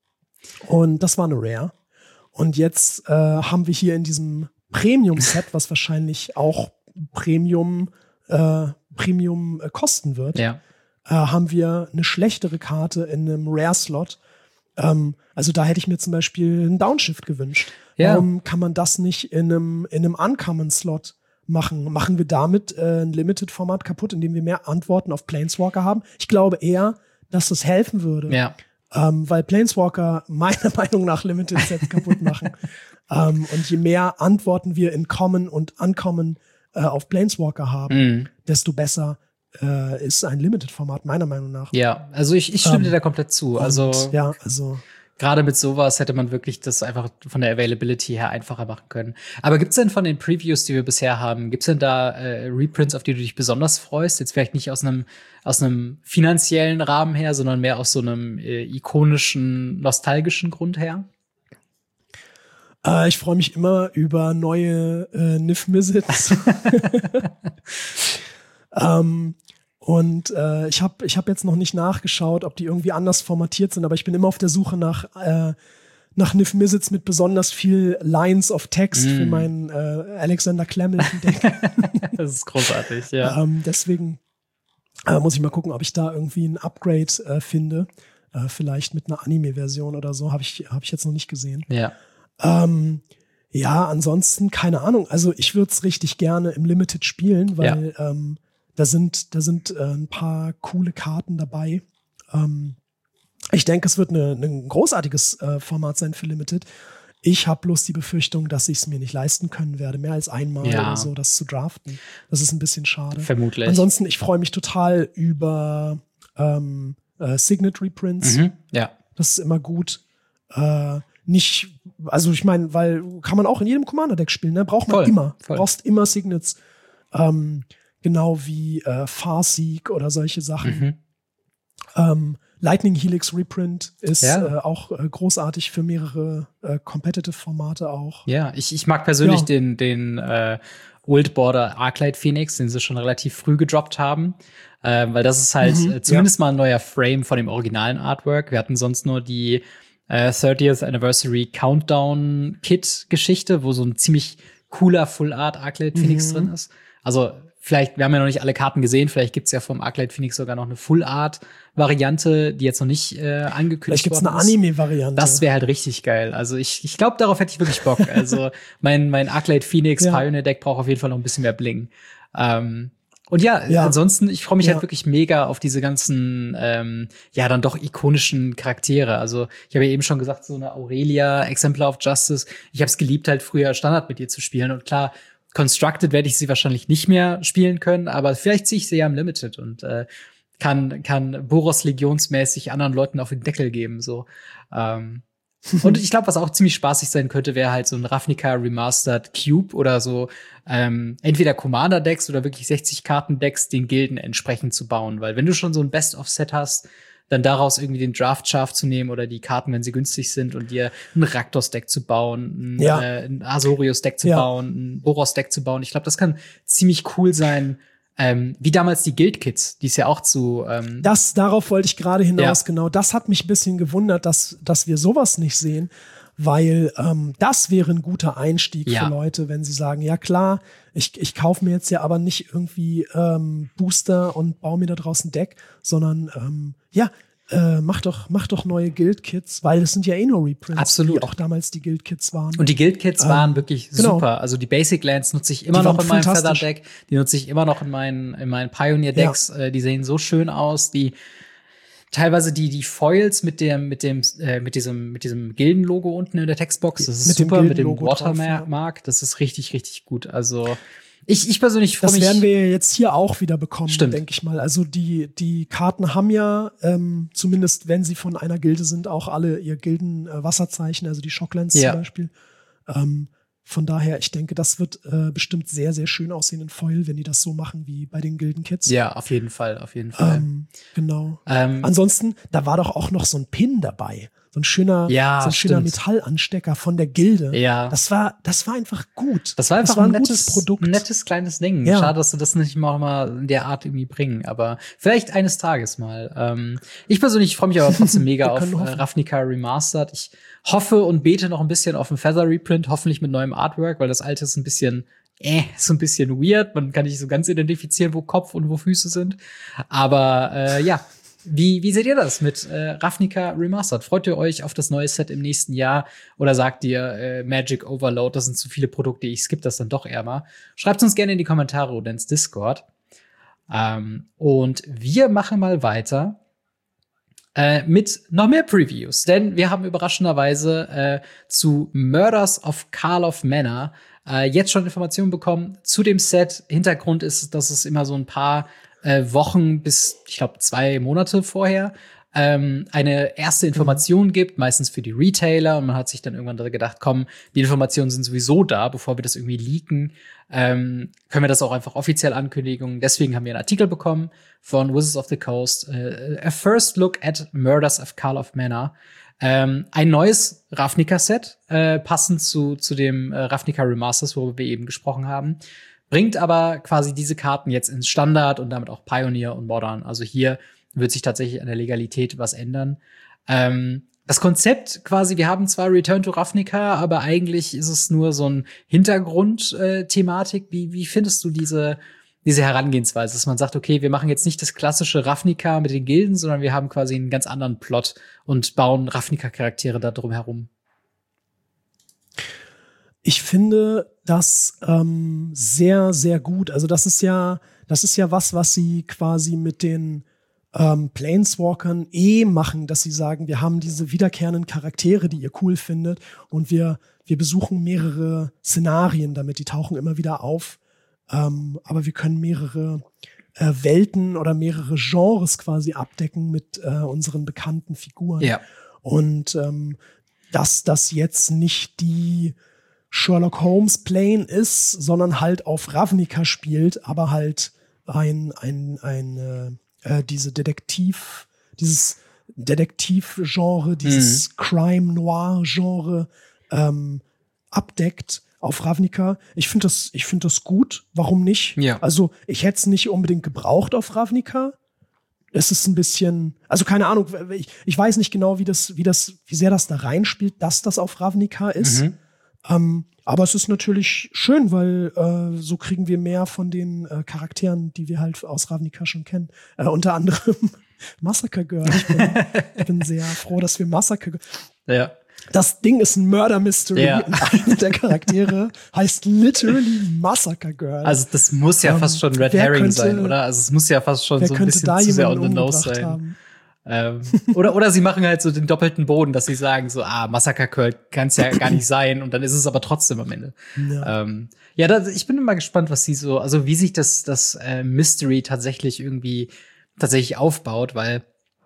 Und das war eine Rare. Und jetzt äh, haben wir hier in diesem Premium-Set, was wahrscheinlich auch Premium, äh, Premium äh, kosten wird, ja. äh, haben wir eine schlechtere Karte in einem Rare-Slot. Ähm, also da hätte ich mir zum Beispiel einen Downshift gewünscht. Ja. Warum kann man das nicht in einem, in einem Uncommon-Slot machen. Machen wir damit äh, ein Limited-Format kaputt, indem wir mehr Antworten auf Planeswalker haben? Ich glaube eher, dass das helfen würde. Ja. Ähm, weil Planeswalker meiner Meinung nach Limited-Sets kaputt machen. ähm, und je mehr Antworten wir in Common und Uncommon äh, auf Planeswalker haben, mm. desto besser äh, ist ein Limited-Format, meiner Meinung nach. Ja, also ich, ich stimme ähm, dir da komplett zu. Also, und, ja, also gerade mit sowas hätte man wirklich das einfach von der Availability her einfacher machen können. Aber gibt's denn von den Previews, die wir bisher haben, gibt's denn da äh, Reprints, auf die du dich besonders freust? Jetzt vielleicht nicht aus einem aus einem finanziellen Rahmen her, sondern mehr aus so einem äh, ikonischen, nostalgischen Grund her? Äh, ich freue mich immer über neue äh, Niv-Mizzets. ähm, Und äh, ich habe ich hab jetzt noch nicht nachgeschaut, ob die irgendwie anders formatiert sind, aber ich bin immer auf der Suche nach, äh, nach Niv-Mizzets mit besonders viel Lines of Text mm. für meinen äh, Alexander Clemmelton-Deck. Das ist großartig, ja. ähm, deswegen äh, muss ich mal gucken, ob ich da irgendwie ein Upgrade äh, finde. Äh, vielleicht mit einer Anime-Version oder so, habe ich, hab ich jetzt noch nicht gesehen. Ja. Ähm, ja, ansonsten, keine Ahnung. Also ich würde es richtig gerne im Limited spielen, weil ja. ähm, Da sind, da sind äh, ein paar coole Karten dabei. Ähm, ich denke, es wird eine, ein großartiges äh, Format sein für Limited. Ich habe bloß die Befürchtung, dass ich es mir nicht leisten können werde, mehr als einmal ja. oder so das zu draften. Das ist ein bisschen schade. Vermutlich. Ansonsten, ich freue mich total über ähm, äh, Signet Reprints. Mhm. Ja. Das ist immer gut. Äh, nicht, also ich meine, weil kann man auch in jedem Commander-Deck spielen, ne? Braucht man voll, immer. Voll. Brauchst immer Signets. Ähm, Genau wie äh, Farseek oder solche Sachen. Mhm. Ähm, Lightning Helix Reprint ist ja. äh, auch äh, großartig für mehrere äh, Competitive-Formate auch. Ja, ich, ich mag persönlich ja. den, den äh, Old Border Arclight Phoenix, den sie schon relativ früh gedroppt haben. Äh, weil das ist halt mhm. äh, zumindest ja. mal ein neuer Frame von dem originalen Artwork. Wir hatten sonst nur die äh, thirtieth Anniversary Countdown Kit-Geschichte, wo so ein ziemlich cooler Full Art Arclight Phoenix mhm. drin ist. Also vielleicht, wir haben ja noch nicht alle Karten gesehen, vielleicht gibt's ja vom Arclight Phoenix sogar noch eine Full-Art-Variante, die jetzt noch nicht äh, angekündigt vielleicht worden ist. Vielleicht gibt's eine Anime-Variante. Das wäre halt richtig geil. Also ich, ich glaube, darauf hätte ich wirklich Bock. Also mein, mein Arclight Phoenix ja. Pioneer-Deck braucht auf jeden Fall noch ein bisschen mehr Bling. Ähm, und ja, ja, ansonsten, ich freue mich ja. halt wirklich mega auf diese ganzen, ähm, ja, dann doch ikonischen Charaktere. Also ich habe ja eben schon gesagt, so eine Aurelia, Exemplar of Justice. Ich habe es geliebt, halt früher Standard mit ihr zu spielen. Und klar, Constructed werde ich sie wahrscheinlich nicht mehr spielen können, aber vielleicht ziehe ich sie ja im Limited und äh, kann kann Boros legionsmäßig anderen Leuten auf den Deckel geben. So. Ähm, und ich glaube, was auch ziemlich spaßig sein könnte, wäre halt so ein Ravnica Remastered Cube oder so ähm, entweder Commander-Decks oder wirklich sechzig-Karten-Decks den Gilden entsprechend zu bauen. Weil wenn du schon so ein Best-of-Set hast, dann daraus irgendwie den Draft-Shaft zu nehmen oder die Karten, wenn sie günstig sind, und dir ein Raktos-Deck zu bauen, ein, ja. äh, ein Azorius-Deck zu ja. bauen, ein Boros-Deck zu bauen. Ich glaube, das kann ziemlich cool sein, ähm, wie damals die Guild-Kits, die es ja auch zu ähm Das, darauf wollte ich gerade hinaus, ja. genau. Das hat mich ein bisschen gewundert, dass, dass wir sowas nicht sehen, weil ähm, das wäre ein guter Einstieg ja. für Leute, wenn sie sagen, ja klar, ich, ich kaufe mir jetzt ja aber nicht irgendwie ähm, Booster und baue mir da draußen ein Deck, sondern ähm, ja, äh, mach doch, mach doch neue Guild-Kits, weil es sind ja eh nur Reprints, Absolut. die auch damals die Guild-Kits waren. Und die Guild-Kits ähm, waren wirklich genau. super. Also die Basic Lands nutze ich immer die noch in meinem fantastisch. Feather-Deck, die nutze ich immer noch in meinen, in meinen Pioneer-Decks. Ja. Äh, die sehen so schön aus, die teilweise die die Foils mit dem mit dem äh, mit diesem mit diesem Gilden-Logo unten in der Textbox, das ist mit super, dem mit dem Gilden-Logo Watermark, drauf, ja. Das ist richtig richtig gut. Also ich ich persönlich freue Das mich. werden wir jetzt hier auch wieder bekommen, Stimmt. denke ich mal. Also die die Karten haben ja ähm, zumindest, wenn sie von einer Gilde sind, auch alle ihr Gilden-Wasserzeichen, also die Shocklands ja. zum Beispiel. Ähm, Von daher, ich denke, das wird äh, bestimmt sehr, sehr schön aussehen in Foil, wenn die das so machen wie bei den Gilden-Kits. Ja, auf jeden Fall, auf jeden Fall. Ähm, genau. Ähm, Ansonsten, da war doch auch noch so ein Pin dabei. So ein schöner, ja, so ein schöner stimmt. Metallanstecker von der Gilde. Ja. Das war, das war einfach gut. Das war einfach das war ein, ein nettes nettes Produkt. Ein nettes kleines Ding. Ja. Schade, dass sie das nicht mal, mal in der Art irgendwie bringen. Aber vielleicht eines Tages mal. Ähm, ich persönlich freue mich aber trotzdem mega auf äh, Ravnica Remastered. Ich hoffe und bete noch ein bisschen auf ein Feather Reprint, hoffentlich mit neuem Artwork, weil das alte ist ein bisschen äh, so ein bisschen weird. Man kann nicht so ganz identifizieren, wo Kopf und wo Füße sind. Aber äh, ja, wie, wie seht ihr das mit äh, Ravnica Remastered? Freut ihr euch auf das neue Set im nächsten Jahr? Oder sagt ihr, äh, Magic Overload, das sind zu viele Produkte, ich skippe das dann doch eher mal? Schreibt uns gerne in die Kommentare oder ins Discord. Ähm, und wir machen mal weiter äh, mit noch mehr Previews. Denn wir haben überraschenderweise äh, zu Murders of Karlov Manor äh, jetzt schon Informationen bekommen zu dem Set. Hintergrund ist, dass es immer so ein paar äh, Wochen bis, ich glaube, zwei Monate vorher ähm, eine erste Information mhm. gibt, meistens für die Retailer. Und man hat sich dann irgendwann da gedacht, komm, die Informationen sind sowieso da, bevor wir das irgendwie leaken, ähm, können wir das auch einfach offiziell ankündigen. Deswegen haben wir einen Artikel bekommen von Wizards of the Coast, äh, A First Look at Murders of Karlov Manor. Ähm, ein neues Ravnica-Set, äh, passend zu, zu dem äh, Ravnica Remasters, worüber wir eben gesprochen haben. Bringt aber quasi diese Karten jetzt ins Standard und damit auch Pioneer und Modern. Also hier wird sich tatsächlich an der Legalität was ändern. Ähm, das Konzept quasi, wir haben zwar Return to Ravnica, aber eigentlich ist es nur so ein Hintergrund-Thematik. Äh, wie, wie findest du diese, diese Herangehensweise, dass man sagt, okay, wir machen jetzt nicht das klassische Ravnica mit den Gilden, sondern wir haben quasi einen ganz anderen Plot und bauen Ravnica-Charaktere da drum herum? Ich finde das ähm, sehr, sehr gut. Also das ist ja, das ist ja was, was sie quasi mit den ähm, Planeswalkern eh machen, dass sie sagen, wir haben diese wiederkehrenden Charaktere, die ihr cool findet, und wir, wir besuchen mehrere Szenarien damit, die tauchen immer wieder auf. Ähm, aber wir können mehrere äh, Welten oder mehrere Genres quasi abdecken mit äh, unseren bekannten Figuren. Ja. Und ähm, dass das jetzt nicht die Sherlock Holmes Plane ist, sondern halt auf Ravnica spielt, aber halt ein, ein, ein, äh, diese Detektiv, dieses Detektiv-Genre, dieses mhm. Crime-Noir-Genre ähm, abdeckt auf Ravnica. Ich finde das, ich finde das gut. Warum nicht? Ja. Also, ich hätte es nicht unbedingt gebraucht auf Ravnica. Es ist ein bisschen, also keine Ahnung, ich, ich weiß nicht genau, wie das, wie das, wie sehr das da reinspielt, dass das auf Ravnica ist. Mhm. Ähm, aber es ist natürlich schön, weil äh, so kriegen wir mehr von den äh, Charakteren, die wir halt aus Ravnica schon kennen. Äh, unter anderem Massacre Girl. Ich bin, ich bin sehr froh, dass wir Massacre Girl. Ja. Das Ding ist ein Murder Mystery. Ja. Und einer der Charaktere heißt literally Massacre Girl. Also das muss ja ähm, fast schon Red Herring könnte, sein, oder? Also es muss ja fast schon so ein bisschen zu sehr on the nose sein. Haben. Ähm, oder, oder sie machen halt so den doppelten Boden, dass sie sagen so, ah, Massacre Girl kann es ja gar nicht sein, und dann ist es aber trotzdem am Ende. Ja, ähm, ja das, ich bin immer gespannt, was sie so, also wie sich das, das äh, Mystery tatsächlich irgendwie tatsächlich aufbaut, weil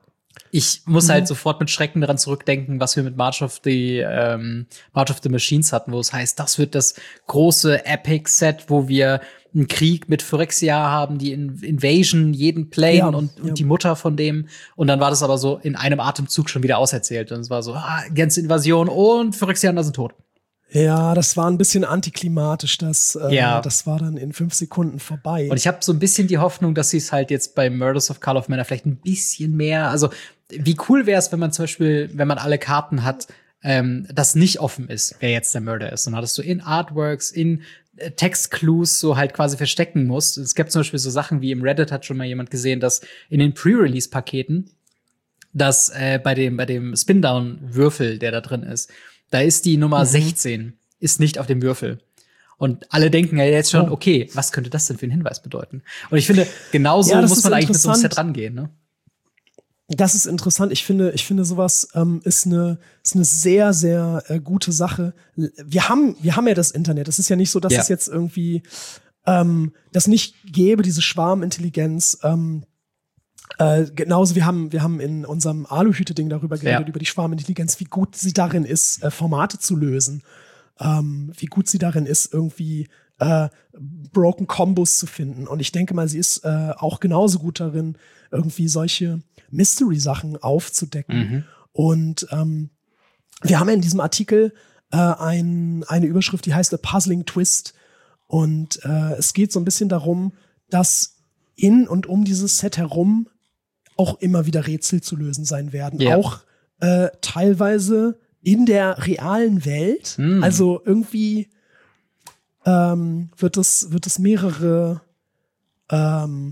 ich muss mhm. halt sofort mit Schrecken daran zurückdenken, was wir mit March of the ähm, March of the Machines hatten, wo es heißt, das wird das große Epic-Set, wo wir einen Krieg mit Phyrexia haben, die in Invasion, jeden Plane ja, und, und ja. die Mutter von dem. Und dann war das aber so in einem Atemzug schon wieder auserzählt. Und es war so, ah, ganze Invasion und Phyrexianer sind tot. Ja, das war ein bisschen antiklimatisch. Das, äh, ja. das war dann in fünf Sekunden vorbei. Und ich habe so ein bisschen die Hoffnung, dass sie es halt jetzt bei Murders of Karlov Manor vielleicht ein bisschen mehr, also wie cool wäre es, wenn man zum Beispiel, wenn man alle Karten hat, ähm, das nicht offen ist, wer jetzt der Mörder ist. Und hattest du in Artworks, in äh, Text-Clues so halt quasi verstecken musst. Es gibt zum Beispiel so Sachen wie im Reddit hat schon mal jemand gesehen, dass in den Pre-Release-Paketen, dass äh, bei dem bei dem Spin-Down-Würfel, der da drin ist, da ist die Nummer mhm. sechzehn, ist nicht auf dem Würfel. Und alle denken ja jetzt schon, okay, was könnte das denn für einen Hinweis bedeuten? Und ich finde, genauso ja, muss man eigentlich mit so einem Set rangehen, ne? Das ist interessant. Ich finde, ich finde, sowas ähm, ist eine ist eine sehr, sehr äh, gute Sache. Wir haben, wir haben ja das Internet. Es ist ja nicht so, dass ja. es jetzt irgendwie ähm, das nicht gäbe, diese Schwarmintelligenz. Ähm, äh, genauso, wir haben, wir haben in unserem Aluhüte-Ding darüber geredet, ja. über die Schwarmintelligenz, wie gut sie darin ist, äh, Formate zu lösen. Ähm, wie gut sie darin ist, irgendwie äh, Broken Combos zu finden. Und ich denke mal, sie ist äh, auch genauso gut darin, irgendwie solche Mystery-Sachen aufzudecken. Mhm. Und ähm, wir haben ja in diesem Artikel äh, ein, eine Überschrift, die heißt A Puzzling Twist. Und äh, es geht so ein bisschen darum, dass in und um dieses Set herum auch immer wieder Rätsel zu lösen sein werden. Ja. Auch äh, teilweise in der realen Welt. Mhm. Also irgendwie ähm, wird es, wird es mehrere ähm,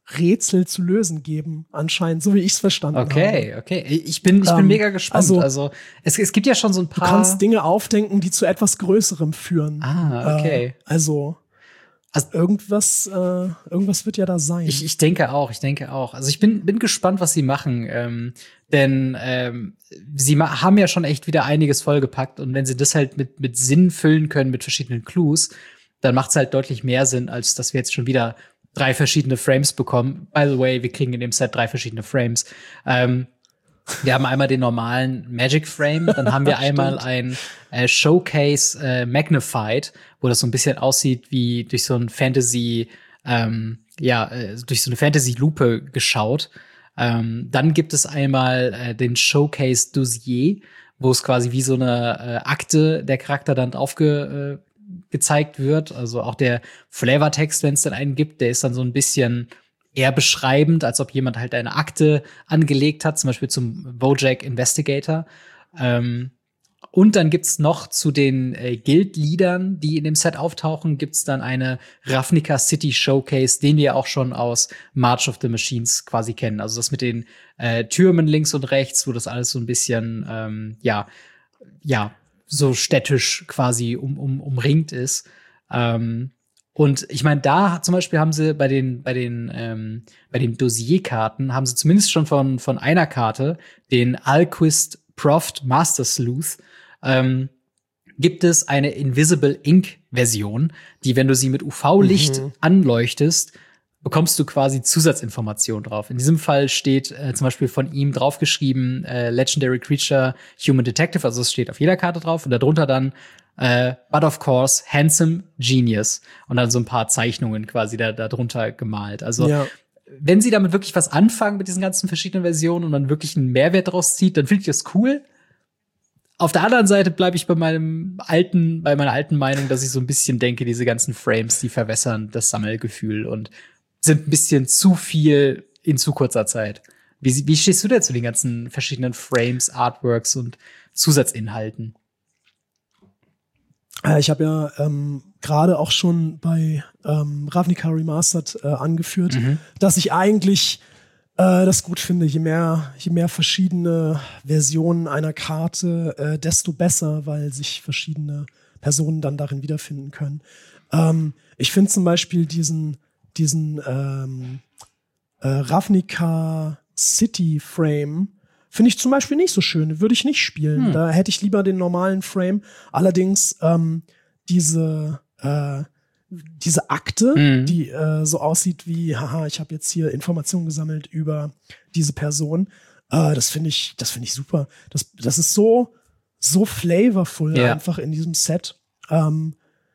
Rätsel zu lösen geben, anscheinend, so wie ich es verstanden okay, habe. Okay, okay. Ich bin, ich bin ähm, mega gespannt. Also, also es, es gibt ja schon so ein paar. Du kannst Dinge aufdenken, die zu etwas Größerem führen. Ah, okay. Äh, also, also irgendwas, äh, irgendwas wird ja da sein. Ich, ich denke auch, ich denke auch. Also ich bin, bin gespannt, was sie machen. Ähm, denn ähm, sie ma- haben ja schon echt wieder einiges vollgepackt. Und wenn sie das halt mit, mit Sinn füllen können, mit verschiedenen Clues, dann macht es halt deutlich mehr Sinn, als dass wir jetzt schon wieder drei verschiedene Frames bekommen. By the way, wir kriegen in dem Set drei verschiedene Frames. Ähm, wir haben einmal den normalen Magic Frame, dann haben wir einmal ein äh, Showcase äh, Magnified, wo das so ein bisschen aussieht wie durch so ein Fantasy, ähm, ja, äh, durch so eine Fantasy-Lupe geschaut. Ähm, dann gibt es einmal äh, den Showcase Dossier, wo es quasi wie so eine äh, Akte der Charakter dann aufge äh, gezeigt wird. Also auch der Flavortext, wenn es dann einen gibt, der ist dann so ein bisschen eher beschreibend, als ob jemand halt eine Akte angelegt hat, zum Beispiel zum BoJack Investigator. Ähm, und dann gibt's noch zu den äh, Guild-Leadern, die in dem Set auftauchen, gibt's dann eine Ravnica City Showcase, den wir auch schon aus March of the Machines quasi kennen. Also das mit den äh, Türmen links und rechts, wo das alles so ein bisschen, ähm, ja, ja, so städtisch quasi um, um, umringt ist. Ähm, und ich meine, da zum Beispiel haben sie bei den, bei den, ähm, bei den Dossierkarten haben sie zumindest schon von, von einer Karte, den Alquist Proft Master Sleuth, ähm, gibt es eine Invisible Ink Version, die, wenn du sie mit U V-Licht mhm. anleuchtest, bekommst du quasi Zusatzinformationen drauf. In diesem Fall steht äh, zum Beispiel von ihm draufgeschrieben, äh, Legendary Creature, Human Detective, also es steht auf jeder Karte drauf und darunter dann äh, but of course, Handsome Genius und dann so ein paar Zeichnungen quasi da, da drunter gemalt. Also ja. Wenn sie damit wirklich was anfangen mit diesen ganzen verschiedenen Versionen und man wirklich einen Mehrwert draus zieht, dann finde ich das cool. Auf der anderen Seite bleibe ich bei meinem alten, bei meiner alten Meinung, dass ich so ein bisschen denke, diese ganzen Frames, die verwässern das Sammelgefühl und sind ein bisschen zu viel in zu kurzer Zeit. Wie, wie stehst du denn zu den ganzen verschiedenen Frames, Artworks und Zusatzinhalten? Ich habe ja ähm, gerade auch schon bei ähm, Ravnica Remastered äh, angeführt, mhm. dass ich eigentlich äh, das gut finde. Je mehr, je mehr verschiedene Versionen einer Karte, äh, desto besser, weil sich verschiedene Personen dann darin wiederfinden können. Ähm, ich finde zum Beispiel diesen diesen ähm, äh, Ravnica City Frame finde ich zum Beispiel nicht so schön. Würde ich nicht spielen. Hm. Da hätte ich lieber den normalen Frame. Allerdings ähm, diese äh, diese Akte, hm. die äh, so aussieht wie, haha, ich habe jetzt hier Informationen gesammelt über diese Person. Äh, das finde ich, das finde ich super. Das, das ist so so flavorful ja. einfach in diesem Set. Ähm,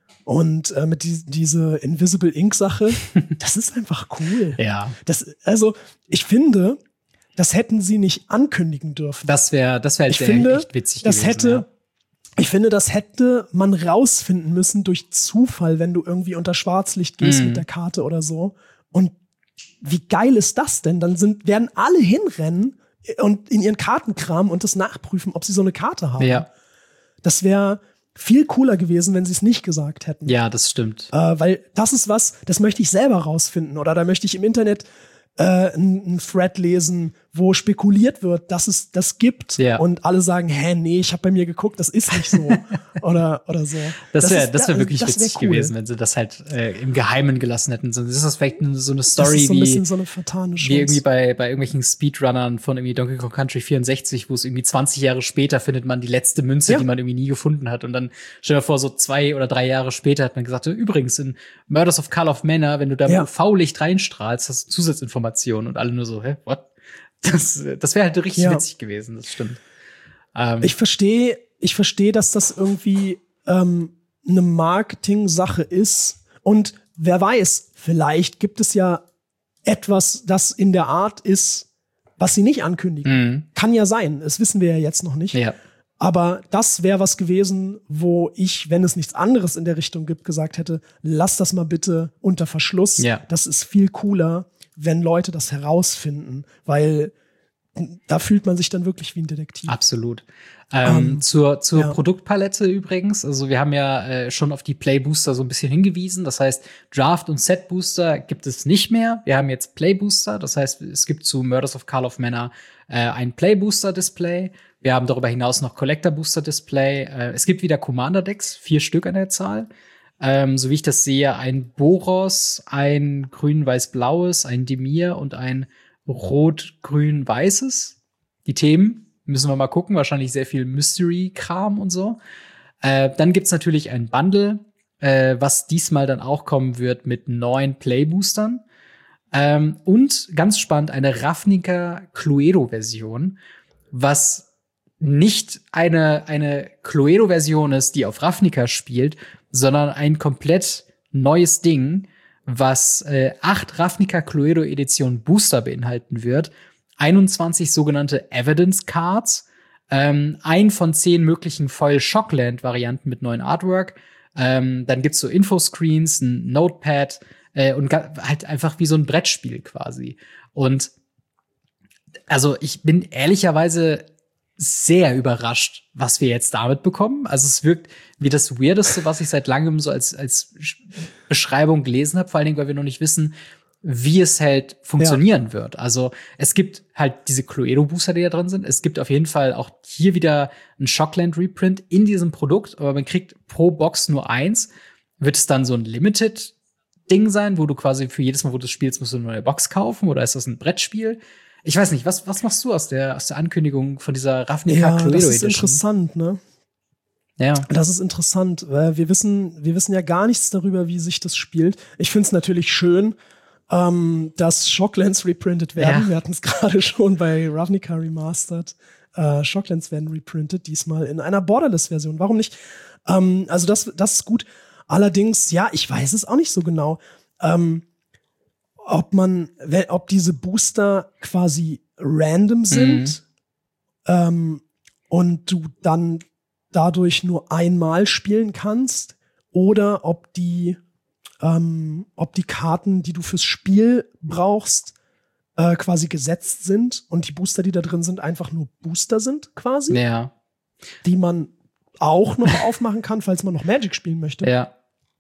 Und äh, mit die, diese Invisible Ink Sache, das ist einfach cool. Ja. Das, also, ich finde, das hätten sie nicht ankündigen dürfen. Das wäre, das wäre ich finde, echt witzig das gewesen. Hätte, ja. Ich finde, das hätte man rausfinden müssen durch Zufall, wenn du irgendwie unter Schwarzlicht gehst mm. mit der Karte oder so. Und wie geil ist das denn? Dann sind, werden alle hinrennen und in ihren Kartenkram und das nachprüfen, ob sie so eine Karte haben. Ja. Das wäre viel cooler gewesen, wenn sie es nicht gesagt hätten. Ja, das stimmt. Äh, weil das ist was, das möchte ich selber rausfinden. Oder da möchte ich im Internet äh, einen Thread lesen, wo spekuliert wird, dass es das gibt. Ja. Und alle sagen, hä, nee, ich habe bei mir geguckt, das ist nicht so. oder, oder so. Das wäre das wär wirklich das wär witzig cool. gewesen, wenn sie das halt äh, im Geheimen gelassen hätten. So, das ist das vielleicht so eine Story, das ist so ein bisschen wie, so eine vertane Chance. wie irgendwie bei, bei irgendwelchen Speedrunnern von irgendwie Donkey Kong Country vierundsechzig, wo es irgendwie zwanzig Jahre später findet man die letzte Münze, ja. die man irgendwie nie gefunden hat. Und dann stell dir vor, so zwei oder drei Jahre später hat man gesagt, übrigens, in Murders of Karloff Manor, wenn du da ja. U V-Licht reinstrahlst, hast du Zusatzinformationen. Und alle nur so, hä, what? Das, das wäre halt richtig ja. witzig gewesen, das stimmt. Ähm, ich verstehe, ich verstehe, dass das irgendwie ähm, eine Marketing-Sache ist. Und wer weiß, vielleicht gibt es ja etwas, das in der Art ist, was sie nicht ankündigen. Mhm. Kann ja sein, das wissen wir ja jetzt noch nicht. Ja. Aber das wäre was gewesen, wo ich, wenn es nichts anderes in der Richtung gibt, gesagt hätte, lass das mal bitte unter Verschluss. Ja. Das ist viel cooler, wenn Leute das herausfinden, weil da fühlt man sich dann wirklich wie ein Detektiv. Absolut. Ähm, um, zur zur ja. Produktpalette übrigens. Also wir haben ja äh, schon auf die Play-Booster so ein bisschen hingewiesen. Das heißt, Draft- und Set-Booster gibt es nicht mehr. Wir haben jetzt Play-Booster. Das heißt, es gibt zu Murders of Karl of Manor äh, ein Play-Booster-Display. Wir haben darüber hinaus noch Collector-Booster-Display. Äh, es gibt wieder Commander-Decks, vier Stück an der Zahl. Ähm, so wie ich das sehe, ein Boros, ein grün-weiß-blaues, ein Dimir und ein rot-grün-weißes. Die Themen müssen wir mal gucken. Wahrscheinlich sehr viel Mystery-Kram und so. Äh, dann gibt's natürlich ein Bundle, äh, was diesmal dann auch kommen wird mit neun Play-Boostern. Ähm, und ganz spannend, eine Ravnica Cluedo-Version, was nicht eine, eine Cluedo-Version ist, die auf Ravnica spielt, sondern ein komplett neues Ding, was äh, acht Ravnica Cluedo Edition Booster beinhalten wird, einundzwanzig sogenannte Evidence Cards, ähm, ein von zehn möglichen Foil Shockland Varianten mit neuen Artwork, ähm, dann gibt's so Infoscreens, ein Notepad äh, und halt einfach wie so ein Brettspiel quasi. Und also ich bin ehrlicherweise sehr überrascht, was wir jetzt damit bekommen. Also es wirkt wie das Weirdeste, was ich seit langem so als als Beschreibung gelesen habe, vor allen Dingen, weil wir noch nicht wissen, wie es halt funktionieren ja. wird. Also es gibt halt diese Cluedo-Booster, die da drin sind. Es gibt auf jeden Fall auch hier wieder ein Shockland-Reprint in diesem Produkt, aber man kriegt pro Box nur eins. Wird es dann so ein Limited-Ding sein, wo du quasi für jedes Mal, wo du spielst, musst du eine neue Box kaufen? Oder ist das ein Brettspiel? Ich weiß nicht, was, was machst du aus der, aus der Ankündigung von dieser Ravnica ja, Cluedo Edition? Das ist interessant, ne? Ja. Das ist interessant, weil wir wissen, wir wissen ja gar nichts darüber, wie sich das spielt. Ich find's natürlich schön, ähm, dass Shocklands reprintet werden. Ja. Wir hatten es gerade schon bei Ravnica Remastered. Äh, Shocklands werden reprintet, diesmal in einer Borderless-Version. Warum nicht? Ähm, also das, das ist gut. Allerdings, ja, ich weiß es auch nicht so genau. Ähm, ob man, ob diese Booster quasi random sind, mhm. ähm, und du dann dadurch nur einmal spielen kannst, oder ob die, ähm, ob die Karten, die du fürs Spiel brauchst, äh, quasi gesetzt sind und die Booster, die da drin sind, einfach nur Booster sind, quasi. Ja. Die man auch noch aufmachen kann, falls man noch Magic spielen möchte. Ja.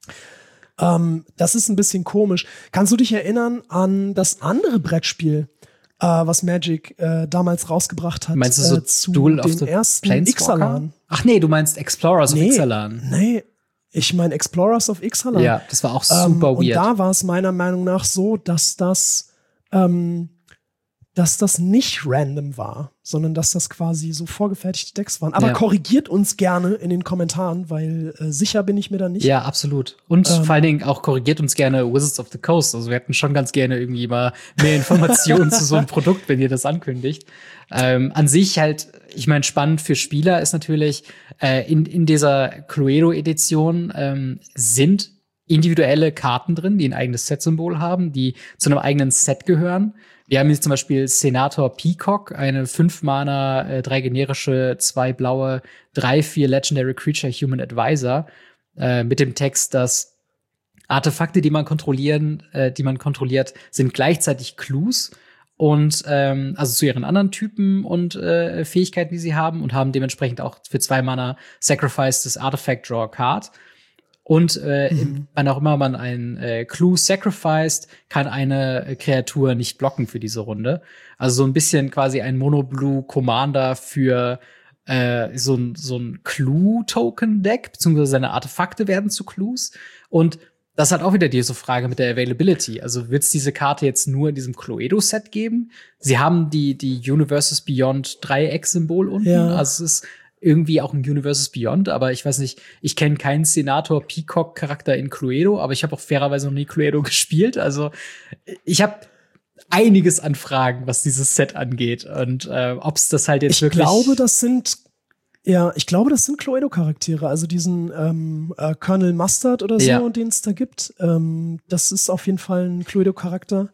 Ähm, das ist ein bisschen komisch. Kannst du dich erinnern an das andere Brettspiel, äh, was Magic äh, damals rausgebracht hat? Meinst du so äh, zu Duel of dem the ersten Planeswalker? Ixalan? Ach nee, du meinst Explorers nee, of Ixalan. Nee, ich meine Explorers of Ixalan. Ja, das war auch super ähm, weird. Und da war es meiner Meinung nach so, dass das ähm, dass das nicht random war, sondern dass das quasi so vorgefertigte Decks waren. Aber ja. korrigiert uns gerne in den Kommentaren, weil äh, sicher bin ich mir da nicht. Ja, absolut. Und ähm, vor allen Dingen auch korrigiert uns gerne Wizards of the Coast. Also wir hätten schon ganz gerne irgendwie mal mehr Informationen zu so einem Produkt, wenn ihr das ankündigt. Ähm, an sich halt, ich meine, spannend für Spieler ist natürlich, äh, in, in dieser Cluedo-Edition ähm, sind individuelle Karten drin, die ein eigenes Set-Symbol haben, die zu einem eigenen Set gehören. Wir haben hier zum Beispiel Senator Peacock, eine fünf Mana, äh, drei generische, zwei blaue, drei, vier Legendary Creature Human Advisor, äh, mit dem Text, dass Artefakte, die man kontrollieren, äh, die man kontrolliert, sind gleichzeitig Clues und ähm, also zu ihren anderen Typen und äh, Fähigkeiten, die sie haben, und haben dementsprechend auch für zwei Mana Sacrifice das Artifact Draw a Card. Und äh, mhm. wann auch immer man ein äh, Clue sacrificed, kann eine äh, Kreatur nicht blocken für diese Runde. Also so ein bisschen quasi ein Mono-Blue-Commander für äh, so ein so ein Clue-Token-Deck, beziehungsweise seine Artefakte werden zu Clues. Und das hat auch wieder diese Frage mit der Availability. Also wird es diese Karte jetzt nur in diesem Cluedo-Set geben? Sie haben die die Universes Beyond Dreieck-Symbol unten. Ja. Also es ist irgendwie auch ein Universes Beyond, aber ich weiß nicht, ich kenne keinen Senator Peacock Charakter in Cluedo, aber ich habe auch fairerweise noch nie Cluedo gespielt. Also ich habe einiges an Fragen, was dieses Set angeht, und äh, ob es das halt jetzt ich wirklich. Ich glaube, das sind ja, ich glaube, das sind Cluedo Charaktere, also diesen ähm, äh, Colonel Mustard oder so, ja. den es da gibt. Ähm, das ist auf jeden Fall ein Cluedo Charakter.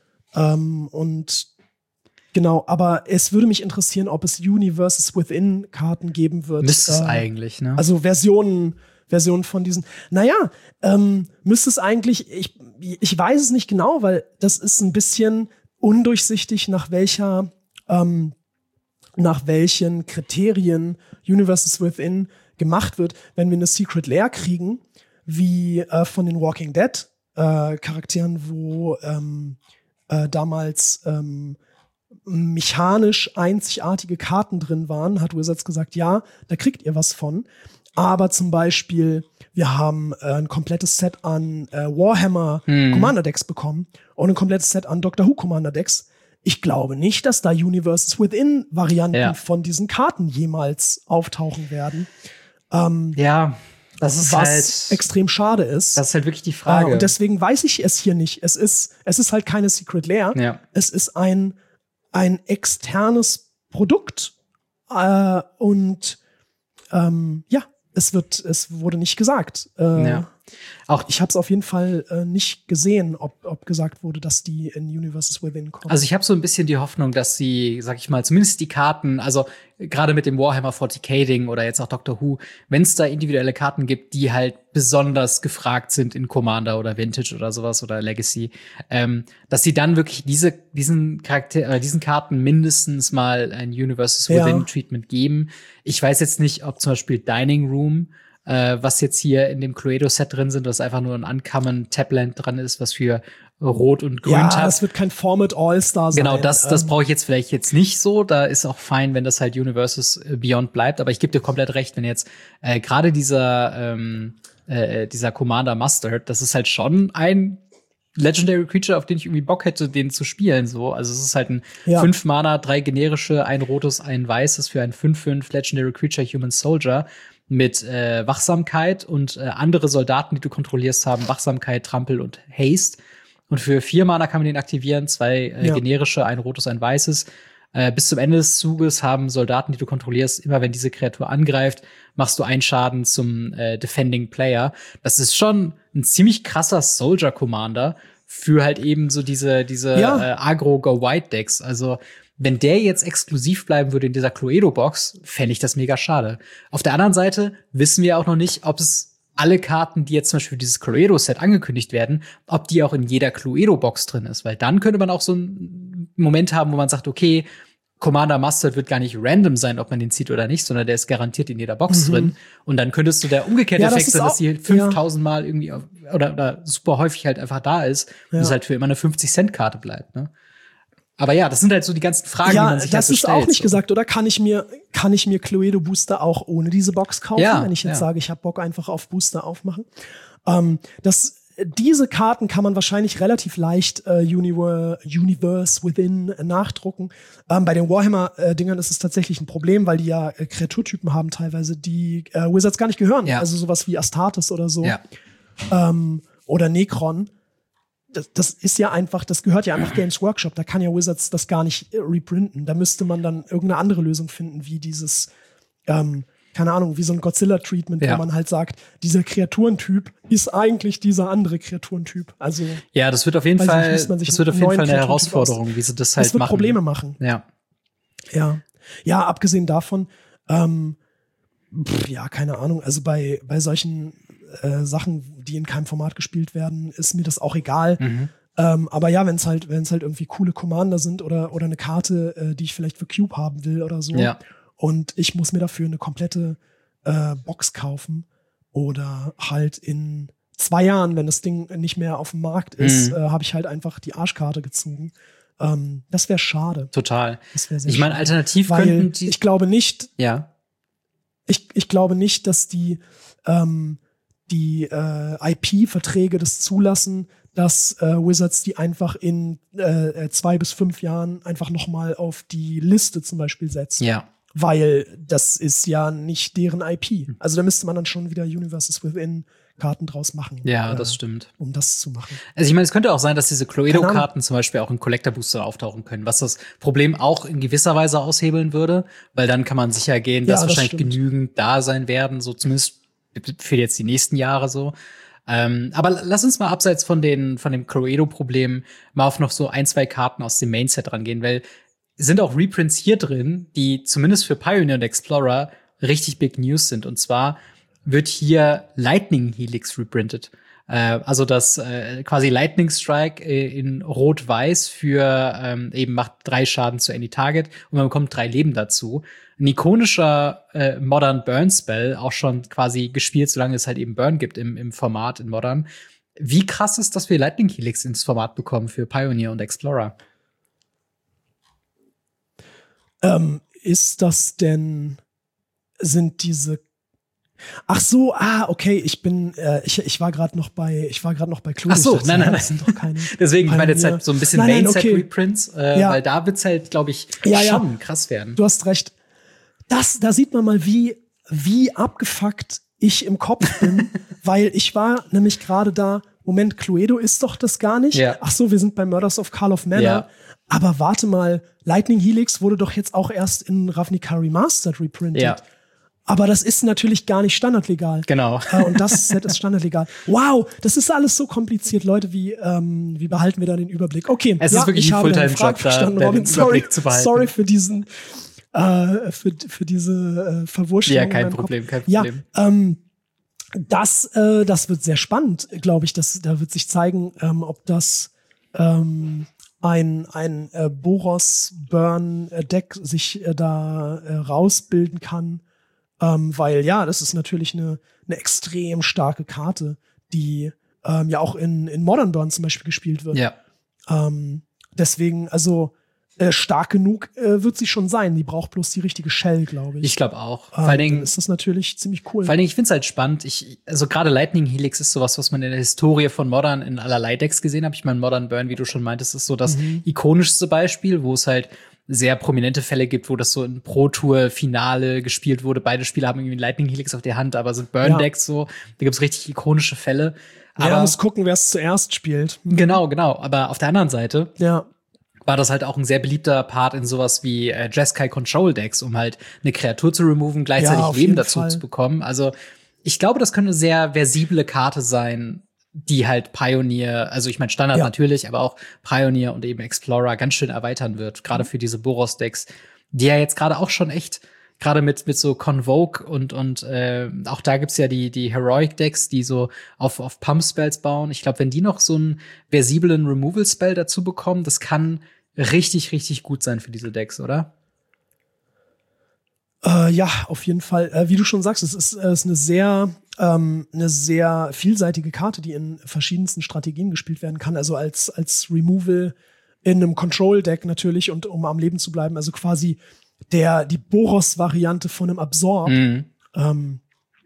Ähm, und Genau, aber es würde mich interessieren, ob es Universes Within Karten geben wird. Müsste es äh, eigentlich, ne? Also Versionen, Versionen von diesen. Naja, ähm, müsste es eigentlich, ich, ich weiß es nicht genau, weil das ist ein bisschen undurchsichtig, nach welcher ähm, nach welchen Kriterien Universes Within gemacht wird, wenn wir eine Secret Lair kriegen, wie äh, von den Walking Dead äh, Charakteren, wo ähm, äh, damals ähm, mechanisch einzigartige Karten drin waren, hat Wizards gesagt, ja, da kriegt ihr was von. Aber zum Beispiel, wir haben äh, ein komplettes Set an äh, Warhammer hm. Commander Decks bekommen und ein komplettes Set an Doctor Who Commander Decks. Ich glaube nicht, dass da Universes Within Varianten ja. von diesen Karten jemals auftauchen werden. Ähm, ja, das ist was halt extrem schade ist. Das ist halt wirklich die Frage. Äh, und deswegen weiß ich es hier nicht. Es ist, es ist halt keine Secret Lair. Ja. Es ist ein, ein externes Produkt. Äh, und ähm, ja, es wird, es wurde nicht gesagt. Äh, ja. Auch ich habe es auf jeden Fall äh, nicht gesehen, ob, ob gesagt wurde, dass die in Universes Within kommen. Also ich habe so ein bisschen die Hoffnung, dass sie, sag ich mal, zumindest die Karten, also gerade mit dem Warhammer forty K-Ding oder jetzt auch Doctor Who, wenn es da individuelle Karten gibt, die halt besonders gefragt sind in Commander oder Vintage oder sowas oder Legacy, ähm, dass sie dann wirklich diese, diesen Charakter, äh, diesen Karten mindestens mal ein Universes Within ja. Treatment geben. Ich weiß jetzt nicht, ob zum Beispiel Dining Room, äh, was jetzt hier in dem Cluedo-Set drin sind, was einfach nur ein Uncommon Tabland dran ist, was für Rot und Grün ja, hat. das wird kein Format All-Star sein. Genau, das, das brauche ich jetzt vielleicht jetzt nicht so. Da ist auch fein, wenn das halt Universes Beyond bleibt. Aber ich gebe dir komplett recht, wenn jetzt äh, gerade dieser ähm, äh, dieser Commander Mustard, das ist halt schon ein Legendary Creature, auf den ich irgendwie Bock hätte, den zu spielen. So, also es ist halt ein ja. fünf Mana, drei generische, ein rotes, ein weißes für ein fünf fünf Legendary Creature Human Soldier mit äh, Wachsamkeit und äh, andere Soldaten, die du kontrollierst, haben Wachsamkeit, Trampel und Haste. Und für vier Mana kann man den aktivieren, zwei äh, ja. generische, ein rotes, ein weißes. Äh, bis zum Ende des Zuges haben Soldaten, die du kontrollierst, immer wenn diese Kreatur angreift, machst du einen Schaden zum äh, Defending Player. Das ist schon ein ziemlich krasser Soldier Commander für halt eben so diese diese ja. äh, Agro-Go-White-Decks. Also wenn der jetzt exklusiv bleiben würde in dieser Cluedo-Box, fände ich das mega schade. Auf der anderen Seite wissen wir auch noch nicht, ob es alle Karten, die jetzt zum Beispiel für dieses Cluedo-Set angekündigt werden, ob die auch in jeder Cluedo-Box drin ist. Weil dann könnte man auch so einen Moment haben, wo man sagt, okay, Commander Mustard wird gar nicht random sein, ob man den zieht oder nicht, sondern der ist garantiert in jeder Box mhm. drin. Und dann könntest du der umgekehrte ja, Effekt sein, dass die fünftausend Mal irgendwie auf, oder, oder super häufig halt einfach da ist ja. und es halt für immer eine fünfzig-Cent-Karte bleibt, ne? Aber ja, das sind halt so die ganzen Fragen, ja, die man sich halt so stellt. Ja, das ist auch nicht so. gesagt, oder? Kann ich mir, kann ich mir Cluedo Booster auch ohne diese Box kaufen, ja, wenn ich jetzt ja. sage, ich habe Bock einfach auf Booster aufmachen? Ähm, das, diese Karten kann man wahrscheinlich relativ leicht äh, Universe, Universe Within äh, nachdrucken. Ähm, bei den Warhammer-Dingern äh, ist es tatsächlich ein Problem, weil die ja äh, Kreaturtypen haben teilweise, die äh, Wizards gar nicht gehören. Ja. Also sowas wie Astartes oder so. Ja. Ähm, oder Necron. Das, das ist ja einfach, das gehört ja einfach Games Workshop. Da kann ja Wizards das gar nicht äh, reprinten. Da müsste man dann irgendeine andere Lösung finden, wie dieses, ähm, keine Ahnung, wie so ein Godzilla-Treatment, ja. wo man halt sagt, dieser Kreaturentyp ist eigentlich dieser andere Kreaturentyp. Also ja, das wird auf jeden Fall, nicht, das wird auf jeden Fall eine Herausforderung, wie sie das halt machen. Das wird machen. Probleme machen. Ja. Ja. Ja, abgesehen davon, ähm, pff, ja, keine Ahnung. Also bei bei solchen äh, Sachen, die in keinem Format gespielt werden, ist mir das auch egal. Mhm. Ähm, aber ja, wenn es halt, wenn es halt irgendwie coole Commander sind oder oder eine Karte, äh, die ich vielleicht für Cube haben will oder so, ja. und ich muss mir dafür eine komplette äh, Box kaufen oder halt in zwei Jahren, wenn das Ding nicht mehr auf dem Markt ist, mhm. äh, habe ich halt einfach die Arschkarte gezogen. Ähm, das wäre schade. Total. Das wär sehr ich meine, schade. alternativ Weil könnten die ich glaube nicht. Ja. Ich ich glaube nicht, dass die ähm, die äh, I P-Verträge das zulassen, dass äh, Wizards die einfach in äh, zwei bis fünf Jahren einfach noch mal auf die Liste zum Beispiel setzt. Ja. Weil das ist ja nicht deren I P. Also da müsste man dann schon wieder Universes Within Karten draus machen. Ja, äh, das stimmt. Um das zu machen. Also ich meine, es könnte auch sein, dass diese Cluedo-Karten zum Beispiel auch in Collector Booster auftauchen können, was das Problem auch in gewisser Weise aushebeln würde, weil dann kann man sicher gehen, dass ja, das wahrscheinlich stimmt. genügend da sein werden, so zumindest für jetzt die nächsten Jahre so. Ähm, aber lass uns mal abseits von den von dem Cluedo-Problem mal auf noch so ein, zwei Karten aus dem Mainset rangehen, weil es sind auch Reprints hier drin, die zumindest für Pioneer und Explorer richtig Big News sind. Und zwar wird hier Lightning Helix reprintet. Äh, also das äh, quasi Lightning Strike äh, in Rot-Weiß für ähm, eben macht drei Schaden zu Any Target und man bekommt drei Leben dazu. Ein ikonischer äh, Modern Burn Spell, auch schon quasi gespielt, solange es halt eben Burn gibt im, im Format in Modern. Wie krass ist, dass wir Lightning Helix ins Format bekommen für Pioneer und Explorer? Ähm, ist das denn, sind diese Ach so, ah, okay, ich bin, äh, ich, ich war gerade noch bei, ich war gerade noch bei Clue. Ach so, dachte, nein, nein, das nein. sind doch keine Deswegen, ich meine jetzt halt so ein bisschen Main-Set-Reprints, okay. äh, ja. weil da wird's halt, glaube ich, ja, schon ja. krass werden. Du hast recht. Das, da sieht man mal, wie, wie abgefuckt ich im Kopf bin, weil ich war nämlich gerade da, Moment, Cluedo ist doch das gar nicht. Ja. Ach so, wir sind bei Murders of Karlov Manor. Ja. Aber warte mal, Lightning Helix wurde doch jetzt auch erst in Ravnica Remastered reprintet. Ja. Aber das ist natürlich gar nicht standardlegal. Genau. Äh, und das Set ist standardlegal. Wow, das ist alles so kompliziert, Leute. Wie, ähm, wie behalten wir da den Überblick? Okay, es ja, ist wirklich ich ein habe deine Fulltime-Job, Frage verstanden, Robin. Sorry, zu behalten. sorry für diesen, äh, für, für diese äh, Verwurschtelung. Ja, kein Problem, kein Ja, Problem. ähm, das, äh, das wird sehr spannend, glaube ich. Das, da wird sich zeigen, ähm, ob das ähm, ein, ein äh, Boros-Burn-Deck sich äh, da äh, rausbilden kann. Ähm, weil ja, das ist natürlich eine, eine extrem starke Karte, die ähm, ja auch in, in Modern Burn zum Beispiel gespielt wird. Ja. Ähm, deswegen, also äh, stark genug äh, wird sie schon sein. Die braucht bloß die richtige Shell, glaube ich. Ich glaube auch. Ähm, Vor allen Dingen ist das natürlich ziemlich cool. Vor allen Dingen, ich finde es halt spannend. Ich, also gerade Lightning Helix ist sowas, was man in der Historie von Modern in allerlei Decks gesehen hat. Ich meine, Modern Burn, wie du schon meintest, ist so das mhm. ikonischste Beispiel, wo es halt sehr prominente Fälle gibt, wo das so in Pro-Tour-Finale gespielt wurde. Beide Spieler haben irgendwie Lightning Helix auf der Hand, aber sind Burn-Decks ja. so. Da gibt's richtig ikonische Fälle. Aber ja, muss gucken, wer es zuerst spielt. Mhm. Genau, genau. Aber auf der anderen Seite ja. war das halt auch ein sehr beliebter Part in sowas wie äh, Jeskai Control Decks, um halt eine Kreatur zu removen, gleichzeitig ja, Leben dazu Fall. zu bekommen. Also ich glaube, das könnte eine sehr versible Karte sein, die halt Pioneer, also ich meine Standard ja. natürlich, aber auch Pioneer und eben Explorer ganz schön erweitern wird, gerade für diese Boros-Decks, die ja jetzt gerade auch schon echt, gerade mit mit so Convoke und und äh, auch da gibt's ja die die Heroic-Decks, die so auf auf Pump-Spells bauen. Ich glaube, wenn die noch so einen versiblen Removal-Spell dazu bekommen, das kann richtig, richtig gut sein für diese Decks, oder? Äh, ja, auf jeden Fall. Äh, wie du schon sagst, es ist, äh, es ist eine sehr ähm, eine sehr vielseitige Karte, die in verschiedensten Strategien gespielt werden kann. Also als als Removal in einem Control-Deck natürlich und um am Leben zu bleiben. Also quasi der die Boros-Variante von einem Absorb. Mhm. Ähm,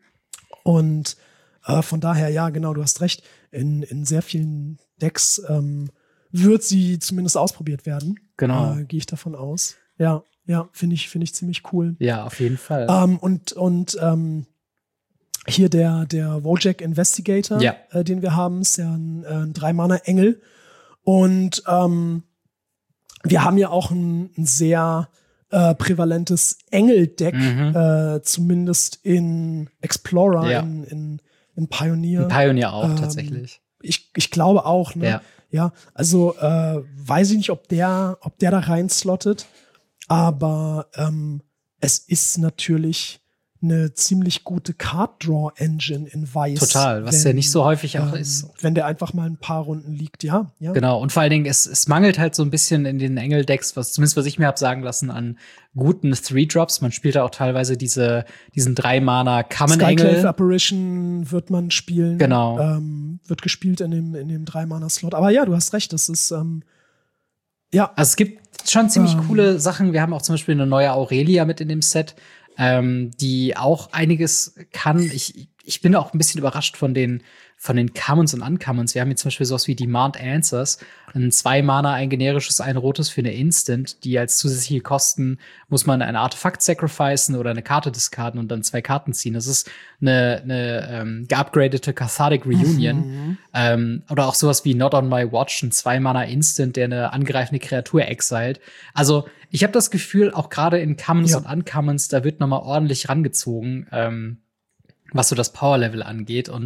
und äh, von daher, ja, genau, du hast recht. In in sehr vielen Decks ähm, wird sie zumindest ausprobiert werden. Genau. Äh, gehe ich davon aus. Ja, ja, finde ich, finde ich ziemlich cool. Ja, auf jeden Fall. Ähm, und und ähm, hier der der Wojak Investigator, ja. äh, den wir haben, ist ja ein, äh, ein Drei-Mana-Engel. Und ähm, wir haben ja auch ein, ein sehr äh, prävalentes Engel-Deck, mhm. äh, zumindest in Explorer, ja. in, in, in Pioneer. In Pioneer auch, ähm, tatsächlich. Ich, ich glaube auch, ne? Ja. Ja, also äh, weiß ich nicht, ob der, ob der da reinslottet, aber ähm, es ist natürlich eine ziemlich gute Card-Draw-Engine in Weiß. Total, was wenn, ja nicht so häufig auch ähm, ist. Wenn der einfach mal ein paar Runden liegt, ja. ja. Genau, und vor allen Dingen, es, es mangelt halt so ein bisschen in den Engel-Decks, was zumindest was ich mir hab sagen lassen, an guten Three-Drops. Man spielt da auch teilweise diese diesen Drei-Mana-Common-Engel. Skyclave Apparition wird man spielen. Genau. Ähm, wird gespielt in dem, in dem Drei-Mana-Slot. Aber ja, du hast recht, das ist, ähm, ja. Also es gibt schon ziemlich ähm, coole Sachen. Wir haben auch zum Beispiel eine neue Aurelia mit in dem Set, ähm, die auch einiges kann. Ich, ich bin auch ein bisschen überrascht von den von den Commons und Uncommons. Wir haben hier zum Beispiel sowas wie Demand Answers, ein zwei Mana, ein generisches, ein rotes für eine Instant, die als zusätzliche Kosten muss man ein Artefakt sacrificen oder eine Karte discarden und dann zwei Karten ziehen. Das ist eine, eine ähm, geupgradete Cathartic Reunion. Mhm. Ähm, oder auch sowas wie Not on My Watch, ein zwei Mana Instant, der eine angreifende Kreatur exiled. Also ich habe das Gefühl, auch gerade in Commons ja. und Uncommons, da wird noch mal ordentlich rangezogen, ähm, was so das Power-Level angeht. Und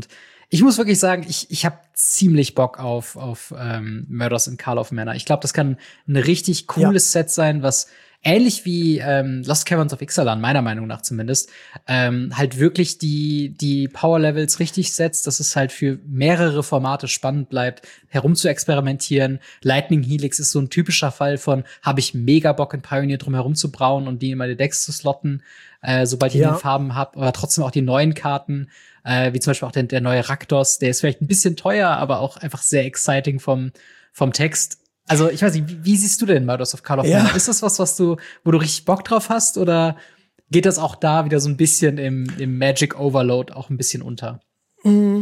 Ich muss wirklich sagen, ich, ich habe ziemlich Bock auf, auf ähm, Murders in Karlov Manor. Ich glaube, das kann ein richtig cooles ja. Set sein, was ähnlich wie ähm, Lost Caverns of Ixalan, meiner Meinung nach zumindest, ähm, halt wirklich die, die Power-Levels richtig setzt, dass es halt für mehrere Formate spannend bleibt, herum zu experimentieren. Lightning Helix ist so ein typischer Fall von, habe ich mega Bock, in Pioneer drum herum zu brauen und die in meine Decks zu slotten, äh, sobald ich ja. die Farben habe, aber trotzdem auch die neuen Karten, äh, wie zum Beispiel auch der, der neue Rakdos, der ist vielleicht ein bisschen teuer, aber auch einfach sehr exciting vom, vom Text. Also, ich weiß nicht, wie, wie siehst du denn Murders of Karlov Manor? Ja. Ist das was, was du, wo du richtig Bock drauf hast, oder geht das auch da wieder so ein bisschen im, im Magic Overload auch ein bisschen unter? Mm.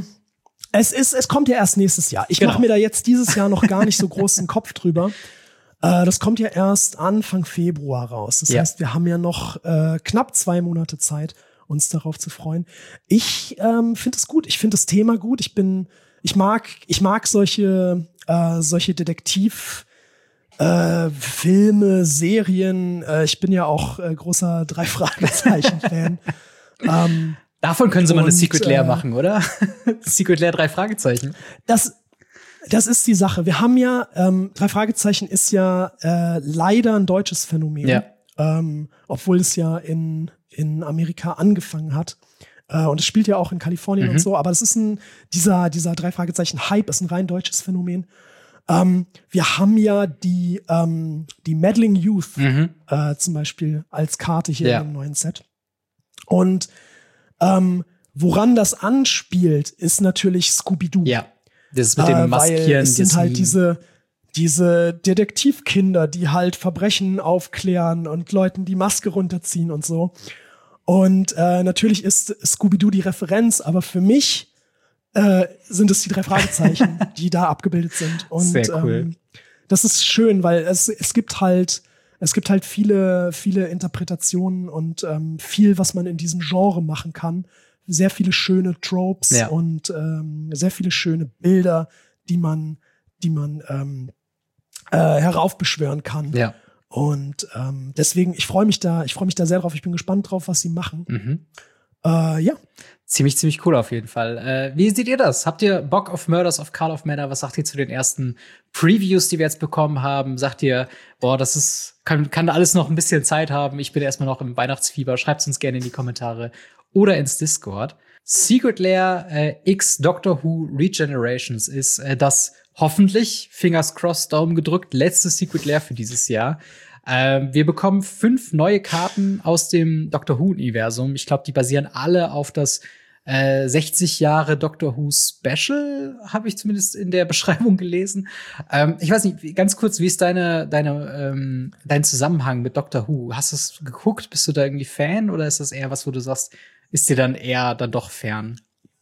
Es ist, es kommt ja erst nächstes Jahr. Ich genau. mache mir da jetzt dieses Jahr noch gar nicht so großen Kopf drüber. Äh, das kommt ja erst Anfang Februar raus. Das ja. heißt, wir haben ja noch äh, knapp zwei Monate Zeit, uns darauf zu freuen. Ich ähm, finde es gut. Ich finde das Thema gut. Ich bin, ich mag, ich mag solche Äh, solche Detektiv äh, Filme, Serien. Äh, ich bin ja auch äh, großer drei Fragezeichen Fan. ähm, Davon können sie und, mal eine Secret Lair äh, machen, oder? Secret Lair drei Fragezeichen. Das, das ist die Sache. Wir haben ja ähm, drei Fragezeichen ist ja äh, leider ein deutsches Phänomen, ja. ähm, obwohl es ja in in Amerika angefangen hat. Uh, und es spielt ja auch in Kalifornien mhm. und so, aber es ist ein, dieser, dieser drei Fragezeichen Hype ist ein rein deutsches Phänomen. Um, wir haben ja die, um, die Meddling Youth mhm. uh, zum Beispiel als Karte hier ja. im neuen Set. Und um, woran das anspielt, ist natürlich Scooby-Doo. Ja, das ist mit dem Maskieren. Weil es sind halt diese, diese Detektivkinder, die halt Verbrechen aufklären und Leuten die Maske runterziehen und so. Und äh, natürlich ist Scooby-Doo die Referenz, aber für mich äh, sind es die drei Fragezeichen, die da abgebildet sind. Und sehr cool. Ähm, das ist schön, weil es es gibt halt es gibt halt viele viele Interpretationen und ähm, viel, was man in diesem Genre machen kann. Sehr viele schöne Tropes ja. und ähm, sehr viele schöne Bilder, die man die man ähm, äh, heraufbeschwören kann. Ja. Und ähm, deswegen, ich freue mich da, ich freue mich da sehr drauf. Ich bin gespannt drauf, was sie machen. Mhm. Äh, ja. Ziemlich, ziemlich cool auf jeden Fall. Äh, wie seht ihr das? Habt ihr Bock auf Murders of Karlov Manor? Was sagt ihr zu den ersten Previews, die wir jetzt bekommen haben? Sagt ihr, boah, das ist, kann, kann alles noch ein bisschen Zeit haben. Ich bin erstmal noch im Weihnachtsfieber. Schreibt's uns gerne in die Kommentare oder ins Discord. Secret Lair äh, X Doctor Who Regenerations ist äh, das hoffentlich, Fingers crossed, Daumen gedrückt, letzte Secret Lair für dieses Jahr. Ähm, wir bekommen fünf neue Karten aus dem Doctor Who-Universum. Ich glaube, die basieren alle auf das äh, sechzig Jahre Doctor Who Special, habe ich zumindest in der Beschreibung gelesen. Ähm, ich weiß nicht, ganz kurz, wie ist deine, deine, ähm, dein Zusammenhang mit Doctor Who? Hast du es geguckt? Bist du da irgendwie Fan? Oder ist das eher was, wo du sagst, ist dir dann eher dann doch fern?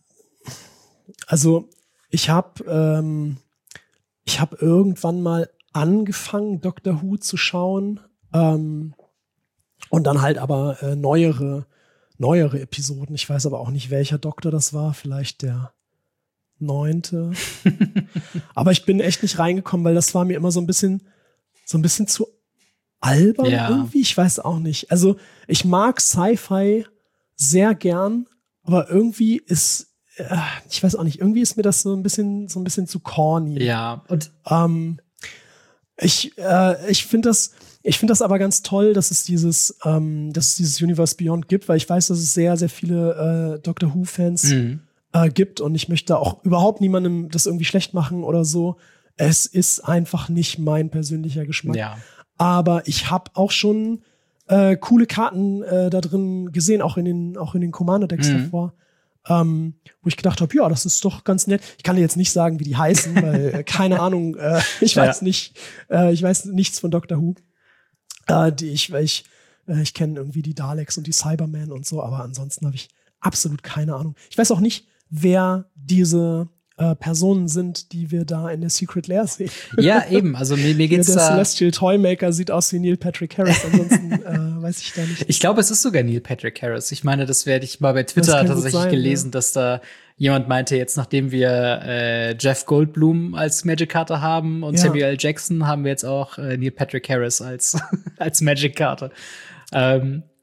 Also, ich habe ähm Ich habe irgendwann mal angefangen, Doctor Who zu schauen ähm, und dann halt aber äh, neuere, neuere Episoden. Ich weiß aber auch nicht, welcher Doktor das war. Vielleicht der neunte. Aber ich bin echt nicht reingekommen, weil das war mir immer so ein bisschen, so ein bisschen zu albern ja. irgendwie. Ich weiß auch nicht. Also ich mag Sci-Fi sehr gern, aber irgendwie ist ich weiß auch nicht, irgendwie ist mir das so ein bisschen, so ein bisschen zu corny. Ja, und ähm, ich, äh, ich finde das, ich finde das aber ganz toll, dass es dieses, ähm, dass es dieses Universe Beyond gibt, weil ich weiß, dass es sehr, sehr viele äh, Doctor Who-Fans mhm. äh, gibt und ich möchte auch überhaupt niemandem das irgendwie schlecht machen oder so. Es ist einfach nicht mein persönlicher Geschmack. Ja. Aber ich habe auch schon äh, coole Karten äh, da drin gesehen, auch in den, auch in den Commander-Decks mhm. davor. Ähm, wo ich gedacht habe, ja, das ist doch ganz nett. Ich kann dir jetzt nicht sagen, wie die heißen, weil äh, keine Ahnung, äh, ich weiß ja. nicht, äh, ich weiß nichts von Doctor Who. Äh, die ich, weil ich, äh, ich kenne irgendwie die Daleks und die Cybermen und so, aber ansonsten habe ich absolut keine Ahnung. Ich weiß auch nicht, wer diese äh, Personen sind, die wir da in der Secret Lair sehen. Ja, eben. Also mir, mir geht's ja, der da. Der Celestial Toymaker sieht aus wie Neil Patrick Harris. Ansonsten äh, weiß ich da nicht. Ich glaube, es ist sogar Neil Patrick Harris. Ich meine, das werde ich mal bei Twitter tatsächlich sein, gelesen, ja. dass da jemand meinte, jetzt nachdem wir äh, Jeff Goldblum als Magic-Karte haben und ja. Samuel L. Jackson, haben wir jetzt auch äh, Neil Patrick Harris als als Magic-Karte. Ähm,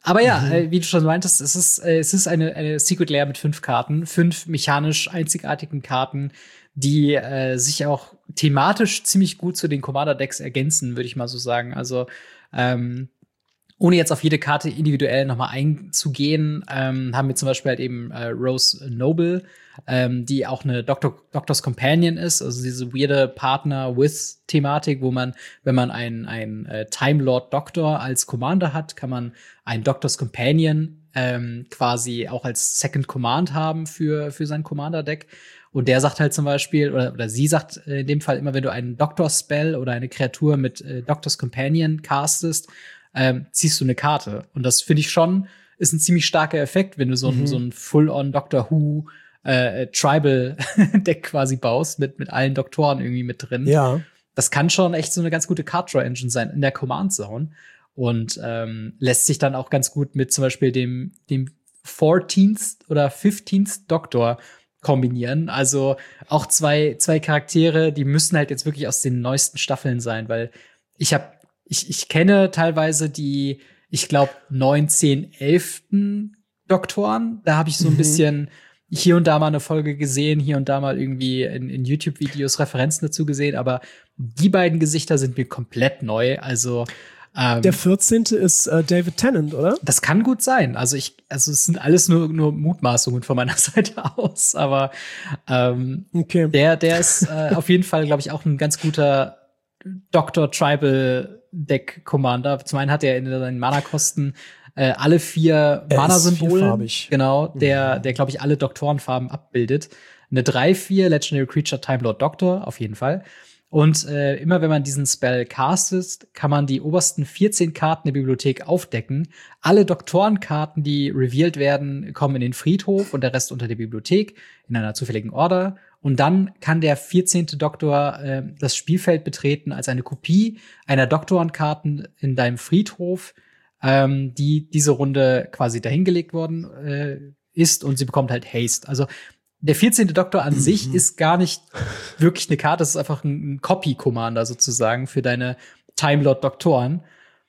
Aber ja, mhm. äh, wie du schon meintest, es ist, äh, es ist eine, eine Secret Lair mit fünf Karten, fünf mechanisch einzigartigen Karten, die äh, sich auch thematisch ziemlich gut zu den Commander-Decks ergänzen, würde ich mal so sagen. Also ähm, ohne jetzt auf jede Karte individuell noch mal einzugehen, ähm, haben wir zum Beispiel halt eben äh, Rose Noble, ähm, die auch eine Doctor, Doctor's Companion ist, also diese weirde Partner-with-Thematik, wo man, wenn man einen, einen äh, Time Lord Doctor als Commander hat, kann man einen Doctor's Companion ähm, quasi auch als Second Command haben für, für sein Commander-Deck. Und der sagt halt zum Beispiel, oder, oder sie sagt in dem Fall immer, wenn du einen Doctor-Spell oder eine Kreatur mit äh, Doctor's Companion castest, ähm, ziehst du eine Karte. Und das finde ich schon, ist ein ziemlich starker Effekt, wenn du so ein, mhm. so ein Full-on Doctor Who äh, Tribal-Deck quasi baust, mit, mit allen Doktoren irgendwie mit drin. Ja. Das kann schon echt so eine ganz gute Card-Draw-Engine sein in der Command-Zone. Und ähm, lässt sich dann auch ganz gut mit zum Beispiel dem, dem fourteenth oder fifteenth Doktor kombinieren. Also auch zwei, zwei Charaktere, die müssen halt jetzt wirklich aus den neuesten Staffeln sein, weil ich habe Ich, ich kenne teilweise die, ich glaube, neun, zehn, elften Doktoren. Da habe ich so ein mhm. bisschen hier und da mal eine Folge gesehen, hier und da mal irgendwie in, in YouTube-Videos Referenzen dazu gesehen. Aber die beiden Gesichter sind mir komplett neu. Also ähm, der vierzehnte ist äh, David Tennant, oder? Das kann gut sein. Also ich, also es sind alles nur nur Mutmaßungen von meiner Seite aus. Aber ähm, okay. der, der ist äh, auf jeden Fall, glaube ich, auch ein ganz guter Doctor Tribal Deck Commander. Zum einen hat er in seinen Mana-Kosten äh, alle vier Mana-Symbole. Genau, der, der, glaube ich, alle Doktorenfarben abbildet. Eine drei vier Legendary Creature Time Lord Doctor, auf jeden Fall. Und äh, immer wenn man diesen Spell castet, kann man die obersten vierzehn Karten der Bibliothek aufdecken. Alle Doktorenkarten, die revealed werden, kommen in den Friedhof und der Rest unter der Bibliothek in einer zufälligen Order. Und dann kann der vierzehnte Doktor äh, das Spielfeld betreten als eine Kopie einer Doktorenkarten in deinem Friedhof, ähm, die diese Runde quasi dahingelegt worden äh, ist. Und sie bekommt halt Haste. Also der vierzehnte Doktor an sich ist gar nicht wirklich eine Karte, das ist einfach ein, ein Copy-Commander sozusagen für deine Time Lord Doktoren.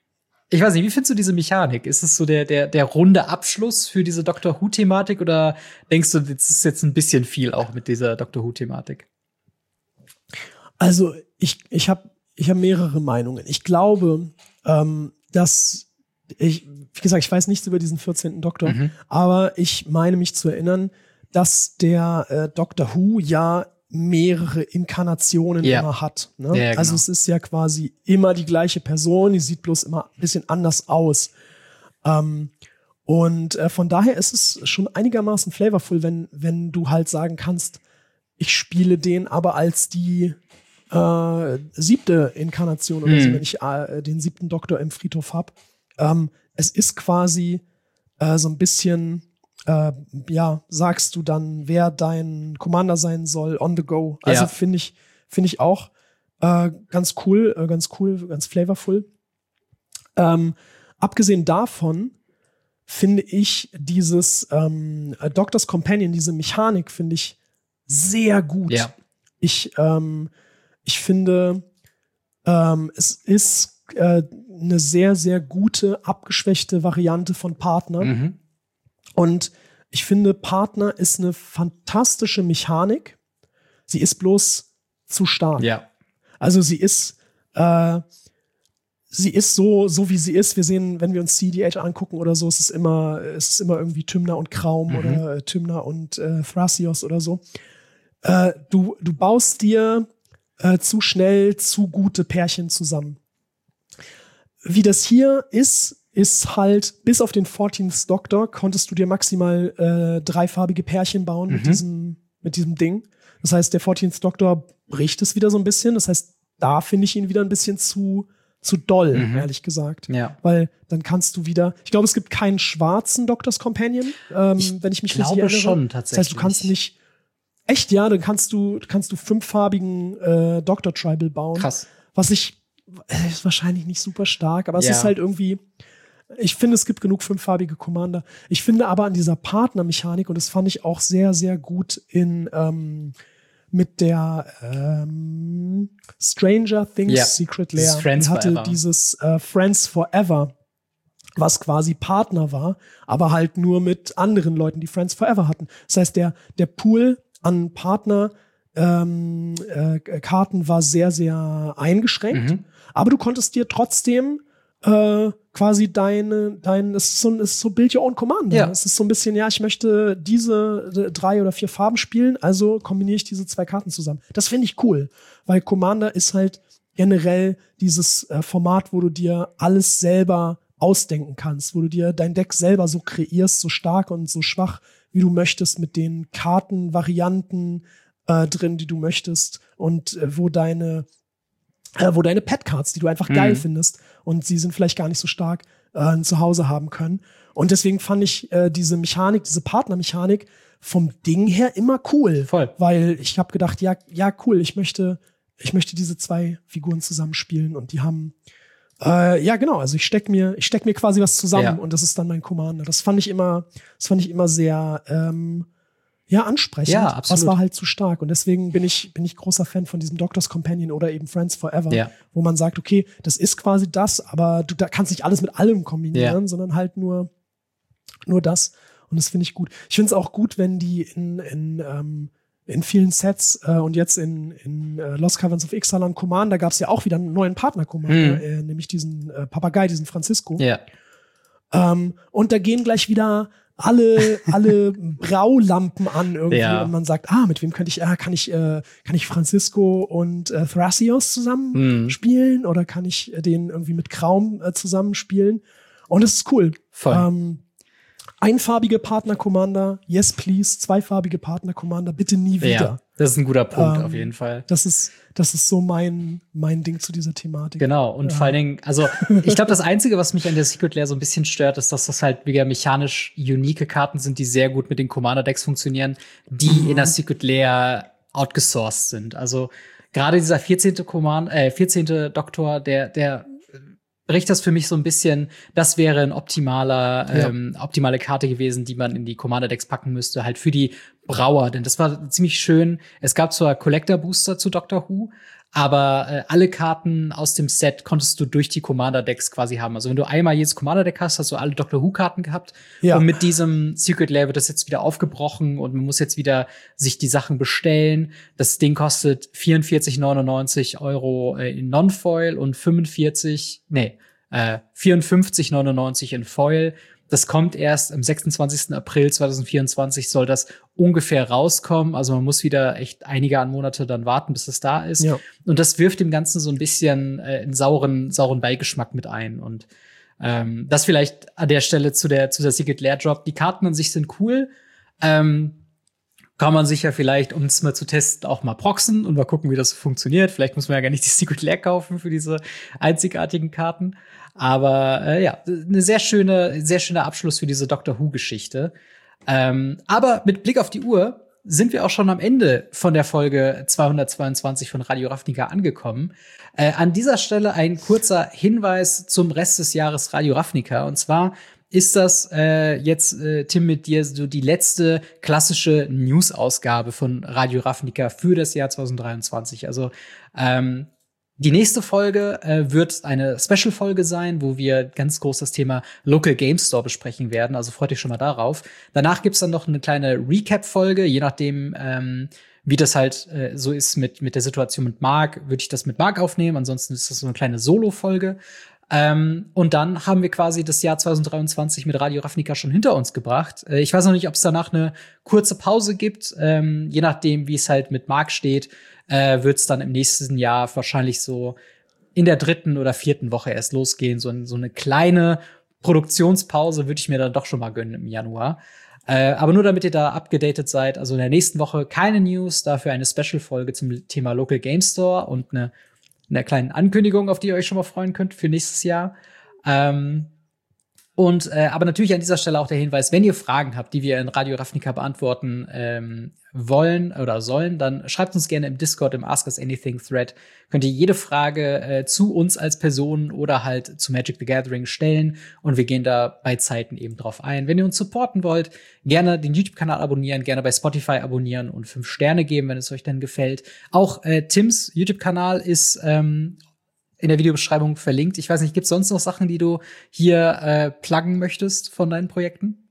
Ich weiß nicht, wie findest du diese Mechanik? Ist es so der, der, der runde Abschluss für diese Doctor Who-Thematik oder denkst du, das ist jetzt ein bisschen viel auch mit dieser Doctor Who-Thematik? Also, ich, ich habe ich hab mehrere Meinungen. Ich glaube, ähm, dass ich, wie gesagt, ich weiß nichts über diesen vierzehnten Doktor, mhm. aber ich meine mich zu erinnern, dass der äh, Doctor Who ja mehrere Inkarnationen yeah. immer hat. Ne? Ja, genau. Also es ist ja quasi immer die gleiche Person, die sieht bloß immer ein bisschen anders aus. Ähm, und äh, von daher ist es schon einigermaßen flavorful, wenn, wenn du halt sagen kannst, ich spiele den aber als die äh, siebte Inkarnation oder hm. so, wenn ich äh, den siebten Doktor im Friedhof hab. Ähm, es ist quasi äh, so ein bisschen Äh, ja, sagst du dann, wer dein Commander sein soll, on the go. Also ja. finde ich, finde ich auch äh, ganz cool, äh, ganz cool, ganz flavorful. Ähm, abgesehen davon finde ich dieses ähm, Doctor's Companion, diese Mechanik finde ich sehr gut. Ja. Ich, ähm, ich finde, ähm, es ist äh, eine sehr, sehr gute, abgeschwächte Variante von Partner. Mhm. Und ich finde, Partner ist eine fantastische Mechanik. Sie ist bloß zu stark. Ja. Also sie ist, äh, sie ist so, so wie sie ist. Wir sehen, wenn wir uns C D H angucken oder so, es ist immer, es ist immer irgendwie Tymna und Kraum mhm. oder äh, Tymna und äh, Thrasios oder so. Äh, du, du baust dir äh, zu schnell zu gute Pärchen zusammen. Wie das hier ist, ist halt, bis auf den fourteenth Doktor konntest du dir maximal äh, dreifarbige Pärchen bauen mhm. mit diesem mit diesem Ding. Das heißt, der fourteenth Doktor bricht es wieder so ein bisschen. Das heißt, da finde ich ihn wieder ein bisschen zu zu doll, mhm. ehrlich gesagt. Ja. Weil dann kannst du wieder, ich glaube, es gibt keinen schwarzen Doctor's Companion, ähm, ich wenn ich mich glaube richtig erinnere. Schon, tatsächlich. Das heißt, du kannst nicht, echt, ja, dann kannst du kannst du fünffarbigen äh, Doctor Tribal bauen. Krass. Was ich, äh, ist wahrscheinlich nicht super stark, aber es ja. ist halt irgendwie, ich finde, es gibt genug fünffarbige Commander. Ich finde aber an dieser Partnermechanik, und das fand ich auch sehr, sehr gut in ähm, mit der ähm, Stranger Things ja. Secret Lair. Friends Die hatte Forever. dieses äh, Friends Forever was quasi Partner war, aber halt nur mit anderen Leuten, die Friends Forever hatten. Das heißt, der, der Pool an Partner ähm, äh, Karten war sehr, sehr eingeschränkt, mhm. aber du konntest dir trotzdem äh, quasi deine, dein, es ist so, es ist so Build Your Own Commander. Ja. Es ist so ein bisschen, ja, ich möchte diese drei oder vier Farben spielen, also kombiniere ich diese zwei Karten zusammen. Das finde ich cool, weil Commander ist halt generell dieses äh, Format, wo du dir alles selber ausdenken kannst, wo du dir dein Deck selber so kreierst, so stark und so schwach, wie du möchtest, mit den Kartenvarianten äh, drin, die du möchtest und äh, wo deine äh, wo deine Pet-Cards, die du einfach mhm. geil findest und sie sind vielleicht gar nicht so stark, äh, zu Hause haben können. Und deswegen fand ich äh, diese Mechanik, diese Partnermechanik vom Ding her immer cool. Voll. Weil ich habe gedacht, ja, ja, cool, ich möchte, ich möchte diese zwei Figuren zusammenspielen und die haben Äh, ja, genau. Also ich steck mir, ich steck mir quasi was zusammen ja. und das ist dann mein Commander. Das fand ich immer, das fand ich immer sehr, ähm, ja, ansprechend. Ja, absolut. Das war halt zu stark und deswegen bin ich, bin ich großer Fan von diesem Doctor's Companion oder eben Friends Forever, ja. wo man sagt, okay, das ist quasi das, aber du da kannst nicht alles mit allem kombinieren, ja. sondern halt nur, nur das. Und das finde ich gut. Ich finde es auch gut, wenn die in, in ähm, in vielen Sets äh, und jetzt in, in uh, Lost Caverns of Ixalan Commander gab es ja auch wieder einen neuen Partner-Commander, mhm. äh, nämlich diesen äh, Papagei, diesen Francisco. Ja. Ähm, und da gehen gleich wieder alle alle Braulampen an irgendwie ja. und man sagt, ah, mit wem könnte ich, ah, kann ich äh, kann ich Francisco und äh, Thrasios zusammen mhm. spielen oder kann ich den irgendwie mit Kraum äh, zusammenspielen? Und das ist cool. Voll. Ähm, Einfarbige Partner-Commander, yes please. Zweifarbige Partner-Commander, bitte nie wieder. Ja, das ist ein guter Punkt ähm, auf jeden Fall. Das ist, das ist so mein, mein Ding zu dieser Thematik. Genau, und ja. vor allen Dingen, also ich glaube, das Einzige, was mich an der Secret Lair so ein bisschen stört, ist, dass das halt wieder mechanisch unique Karten sind, die sehr gut mit den Commander-Decks funktionieren, die mhm. in der Secret Lair outgesourced sind. Also gerade dieser vierzehnte Command, äh, vierzehnte Doktor, der, der bricht das für mich so ein bisschen, das wäre ein optimaler, ja. ähm, optimale Karte gewesen, die man in die Commander-Decks packen müsste, halt für die Brauer, denn das war ziemlich schön. Es gab zwar Collector-Booster zu Doctor Who, aber äh, alle Karten aus dem Set konntest du durch die Commander-Decks quasi haben. Also wenn du einmal jedes Commander-Deck hast, hast du alle Doctor Who-Karten gehabt. Ja. Und mit diesem Secret Lair wird das jetzt wieder aufgebrochen und man muss jetzt wieder sich die Sachen bestellen. Das Ding kostet vierundvierzig neunundneunzig Euro äh, in Non-Foil und fünfundvierzig, nee, äh, vierundfünfzig neunundneunzig in Foil. Das kommt erst am sechsundzwanzigsten April zweitausendvierundzwanzig soll das ungefähr rauskommen. Also man muss wieder echt einige Monate dann warten, bis es da ist. Ja. Und das wirft dem Ganzen so ein bisschen äh, einen sauren, sauren Beigeschmack mit ein. Und ähm, das vielleicht an der Stelle zu der, zu der Secret Lair Drop. Die Karten an sich sind cool. Ähm, kann man sich ja vielleicht, um es mal zu testen, auch mal proxen und mal gucken, wie das funktioniert. Vielleicht muss man ja gar nicht die Secret Lair kaufen für diese einzigartigen Karten. Aber äh, ja, eine sehr schöne, sehr schöner Abschluss für diese Doctor Who-Geschichte. Ähm, aber mit Blick auf die Uhr sind wir auch schon am Ende von der Folge zweihundertzweiundzwanzig von Radio Ravnica angekommen. Äh, an dieser Stelle ein kurzer Hinweis zum Rest des Jahres Radio Ravnica. Und zwar ist das äh, jetzt, äh, Tim, mit dir so die letzte klassische News-Ausgabe von Radio Ravnica für das Jahr zweitausenddreiundzwanzig. Also ähm, die nächste Folge äh, wird eine Special-Folge sein, wo wir ganz groß das Thema Local Game Store besprechen werden. Also freut euch schon mal darauf. Danach gibt's dann noch eine kleine Recap-Folge, je nachdem, ähm, wie das halt äh, so ist mit mit der Situation mit Marc, würde ich das mit Marc aufnehmen. Ansonsten ist das so eine kleine Solo-Folge. Ähm, und dann haben wir quasi das Jahr zweitausenddreiundzwanzig mit Radio Ravnica schon hinter uns gebracht. Äh, ich weiß noch nicht, ob es danach eine kurze Pause gibt. Ähm, je nachdem, wie es halt mit Marc steht, äh, wird es dann im nächsten Jahr wahrscheinlich so in der dritten oder vierten Woche erst losgehen. So, so eine kleine Produktionspause würde ich mir dann doch schon mal gönnen im Januar. Äh, aber nur damit ihr da abgedatet seid. Also in der nächsten Woche keine News, dafür eine Special-Folge zum Thema Local Game Store und eine einer kleinen Ankündigung, auf die ihr euch schon mal freuen könnt für nächstes Jahr. Ähm, und äh, aber natürlich an dieser Stelle auch der Hinweis, wenn ihr Fragen habt, die wir in Radio Ravnica beantworten ähm, wollen oder sollen, dann schreibt uns gerne im Discord, im Ask Us Anything Thread. Könnt ihr jede Frage äh, zu uns als Person oder halt zu Magic the Gathering stellen und wir gehen da bei Zeiten eben drauf ein. Wenn ihr uns supporten wollt, gerne den YouTube-Kanal abonnieren, gerne bei Spotify abonnieren und fünf Sterne geben, wenn es euch dann gefällt. Auch äh, Tims YouTube-Kanal ist ähm, in der Videobeschreibung verlinkt. Ich weiß nicht, gibt's sonst noch Sachen, die du hier äh, pluggen möchtest von deinen Projekten?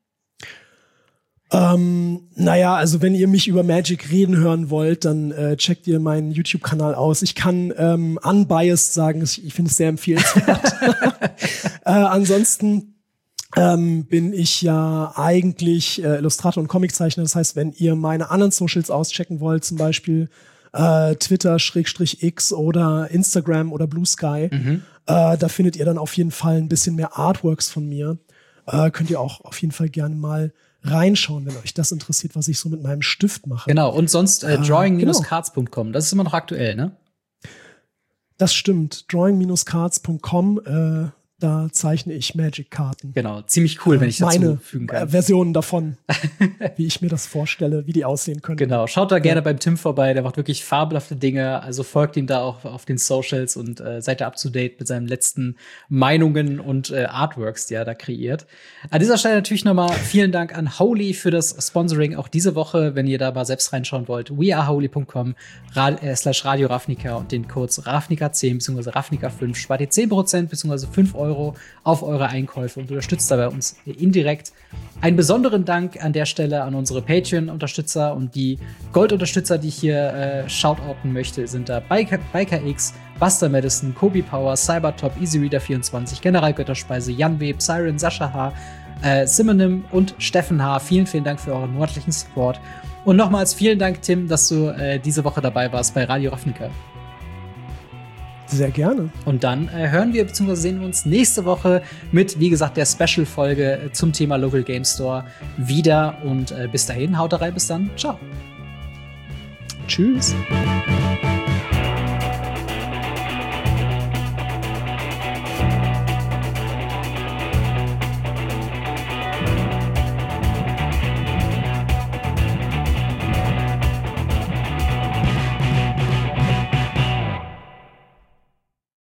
Ähm, naja, also wenn ihr mich über Magic reden hören wollt, dann äh, checkt ihr meinen YouTube-Kanal aus. Ich kann ähm, unbiased sagen, ich, ich finde es sehr empfehlenswert. äh, ansonsten ähm, bin ich ja eigentlich äh, Illustrator und Comiczeichner. Das heißt, wenn ihr meine anderen Socials auschecken wollt, zum Beispiel äh, Twitter, Schrägstrich X oder Instagram oder Blue Sky, mhm. äh, da findet ihr dann auf jeden Fall ein bisschen mehr Artworks von mir. Äh, könnt ihr auch auf jeden Fall gerne mal reinschauen, wenn euch das interessiert, was ich so mit meinem Stift mache. Genau, und sonst äh, drawing Bindestrich cards Punkt com, das ist immer noch aktuell, ne? Das stimmt, drawing Bindestrich cards Punkt com, äh, da zeichne ich Magic-Karten. Genau, ziemlich cool, äh, wenn ich dazu meine fügen kann. Versionen davon, wie ich mir das vorstelle, wie die aussehen können. Genau, schaut da gerne ja. beim Tim vorbei, der macht wirklich fabelhafte Dinge, also folgt ihm da auch auf den Socials und äh, seid da up to date mit seinen letzten Meinungen und äh, Artworks, die er da kreiert. An dieser Stelle natürlich nochmal vielen Dank an Holy für das Sponsoring auch diese Woche, wenn ihr da mal selbst reinschauen wollt, weareholy Punkt com äh, slash Radio Ravnica und den Codes Ravnica zehn bzw. Ravnica fünf spart ihr zehn Prozent bzw. fünf Euro auf eure Einkäufe und unterstützt dabei uns indirekt. Einen besonderen Dank an der Stelle an unsere Patreon-Unterstützer und die Gold-Unterstützer, die ich hier äh, shoutouten möchte, sind da Biker, Biker X, Buster Madison, Kobi Power, Cybertop, EasyReader vierundzwanzig, Generalgötterspeise, Jan Web, Siren, Sascha H., äh, Simonim und Steffen H. Vielen, vielen Dank für euren monatlichen Support. Und nochmals vielen Dank, Tim, dass du äh, diese Woche dabei warst bei Radio Ravnica. Sehr gerne. Und dann äh, hören wir bzw. sehen wir uns nächste Woche mit, wie gesagt, der Special-Folge äh, zum Thema Local Game Store wieder. Und äh, bis dahin, haut rein, bis dann. Ciao. Tschüss.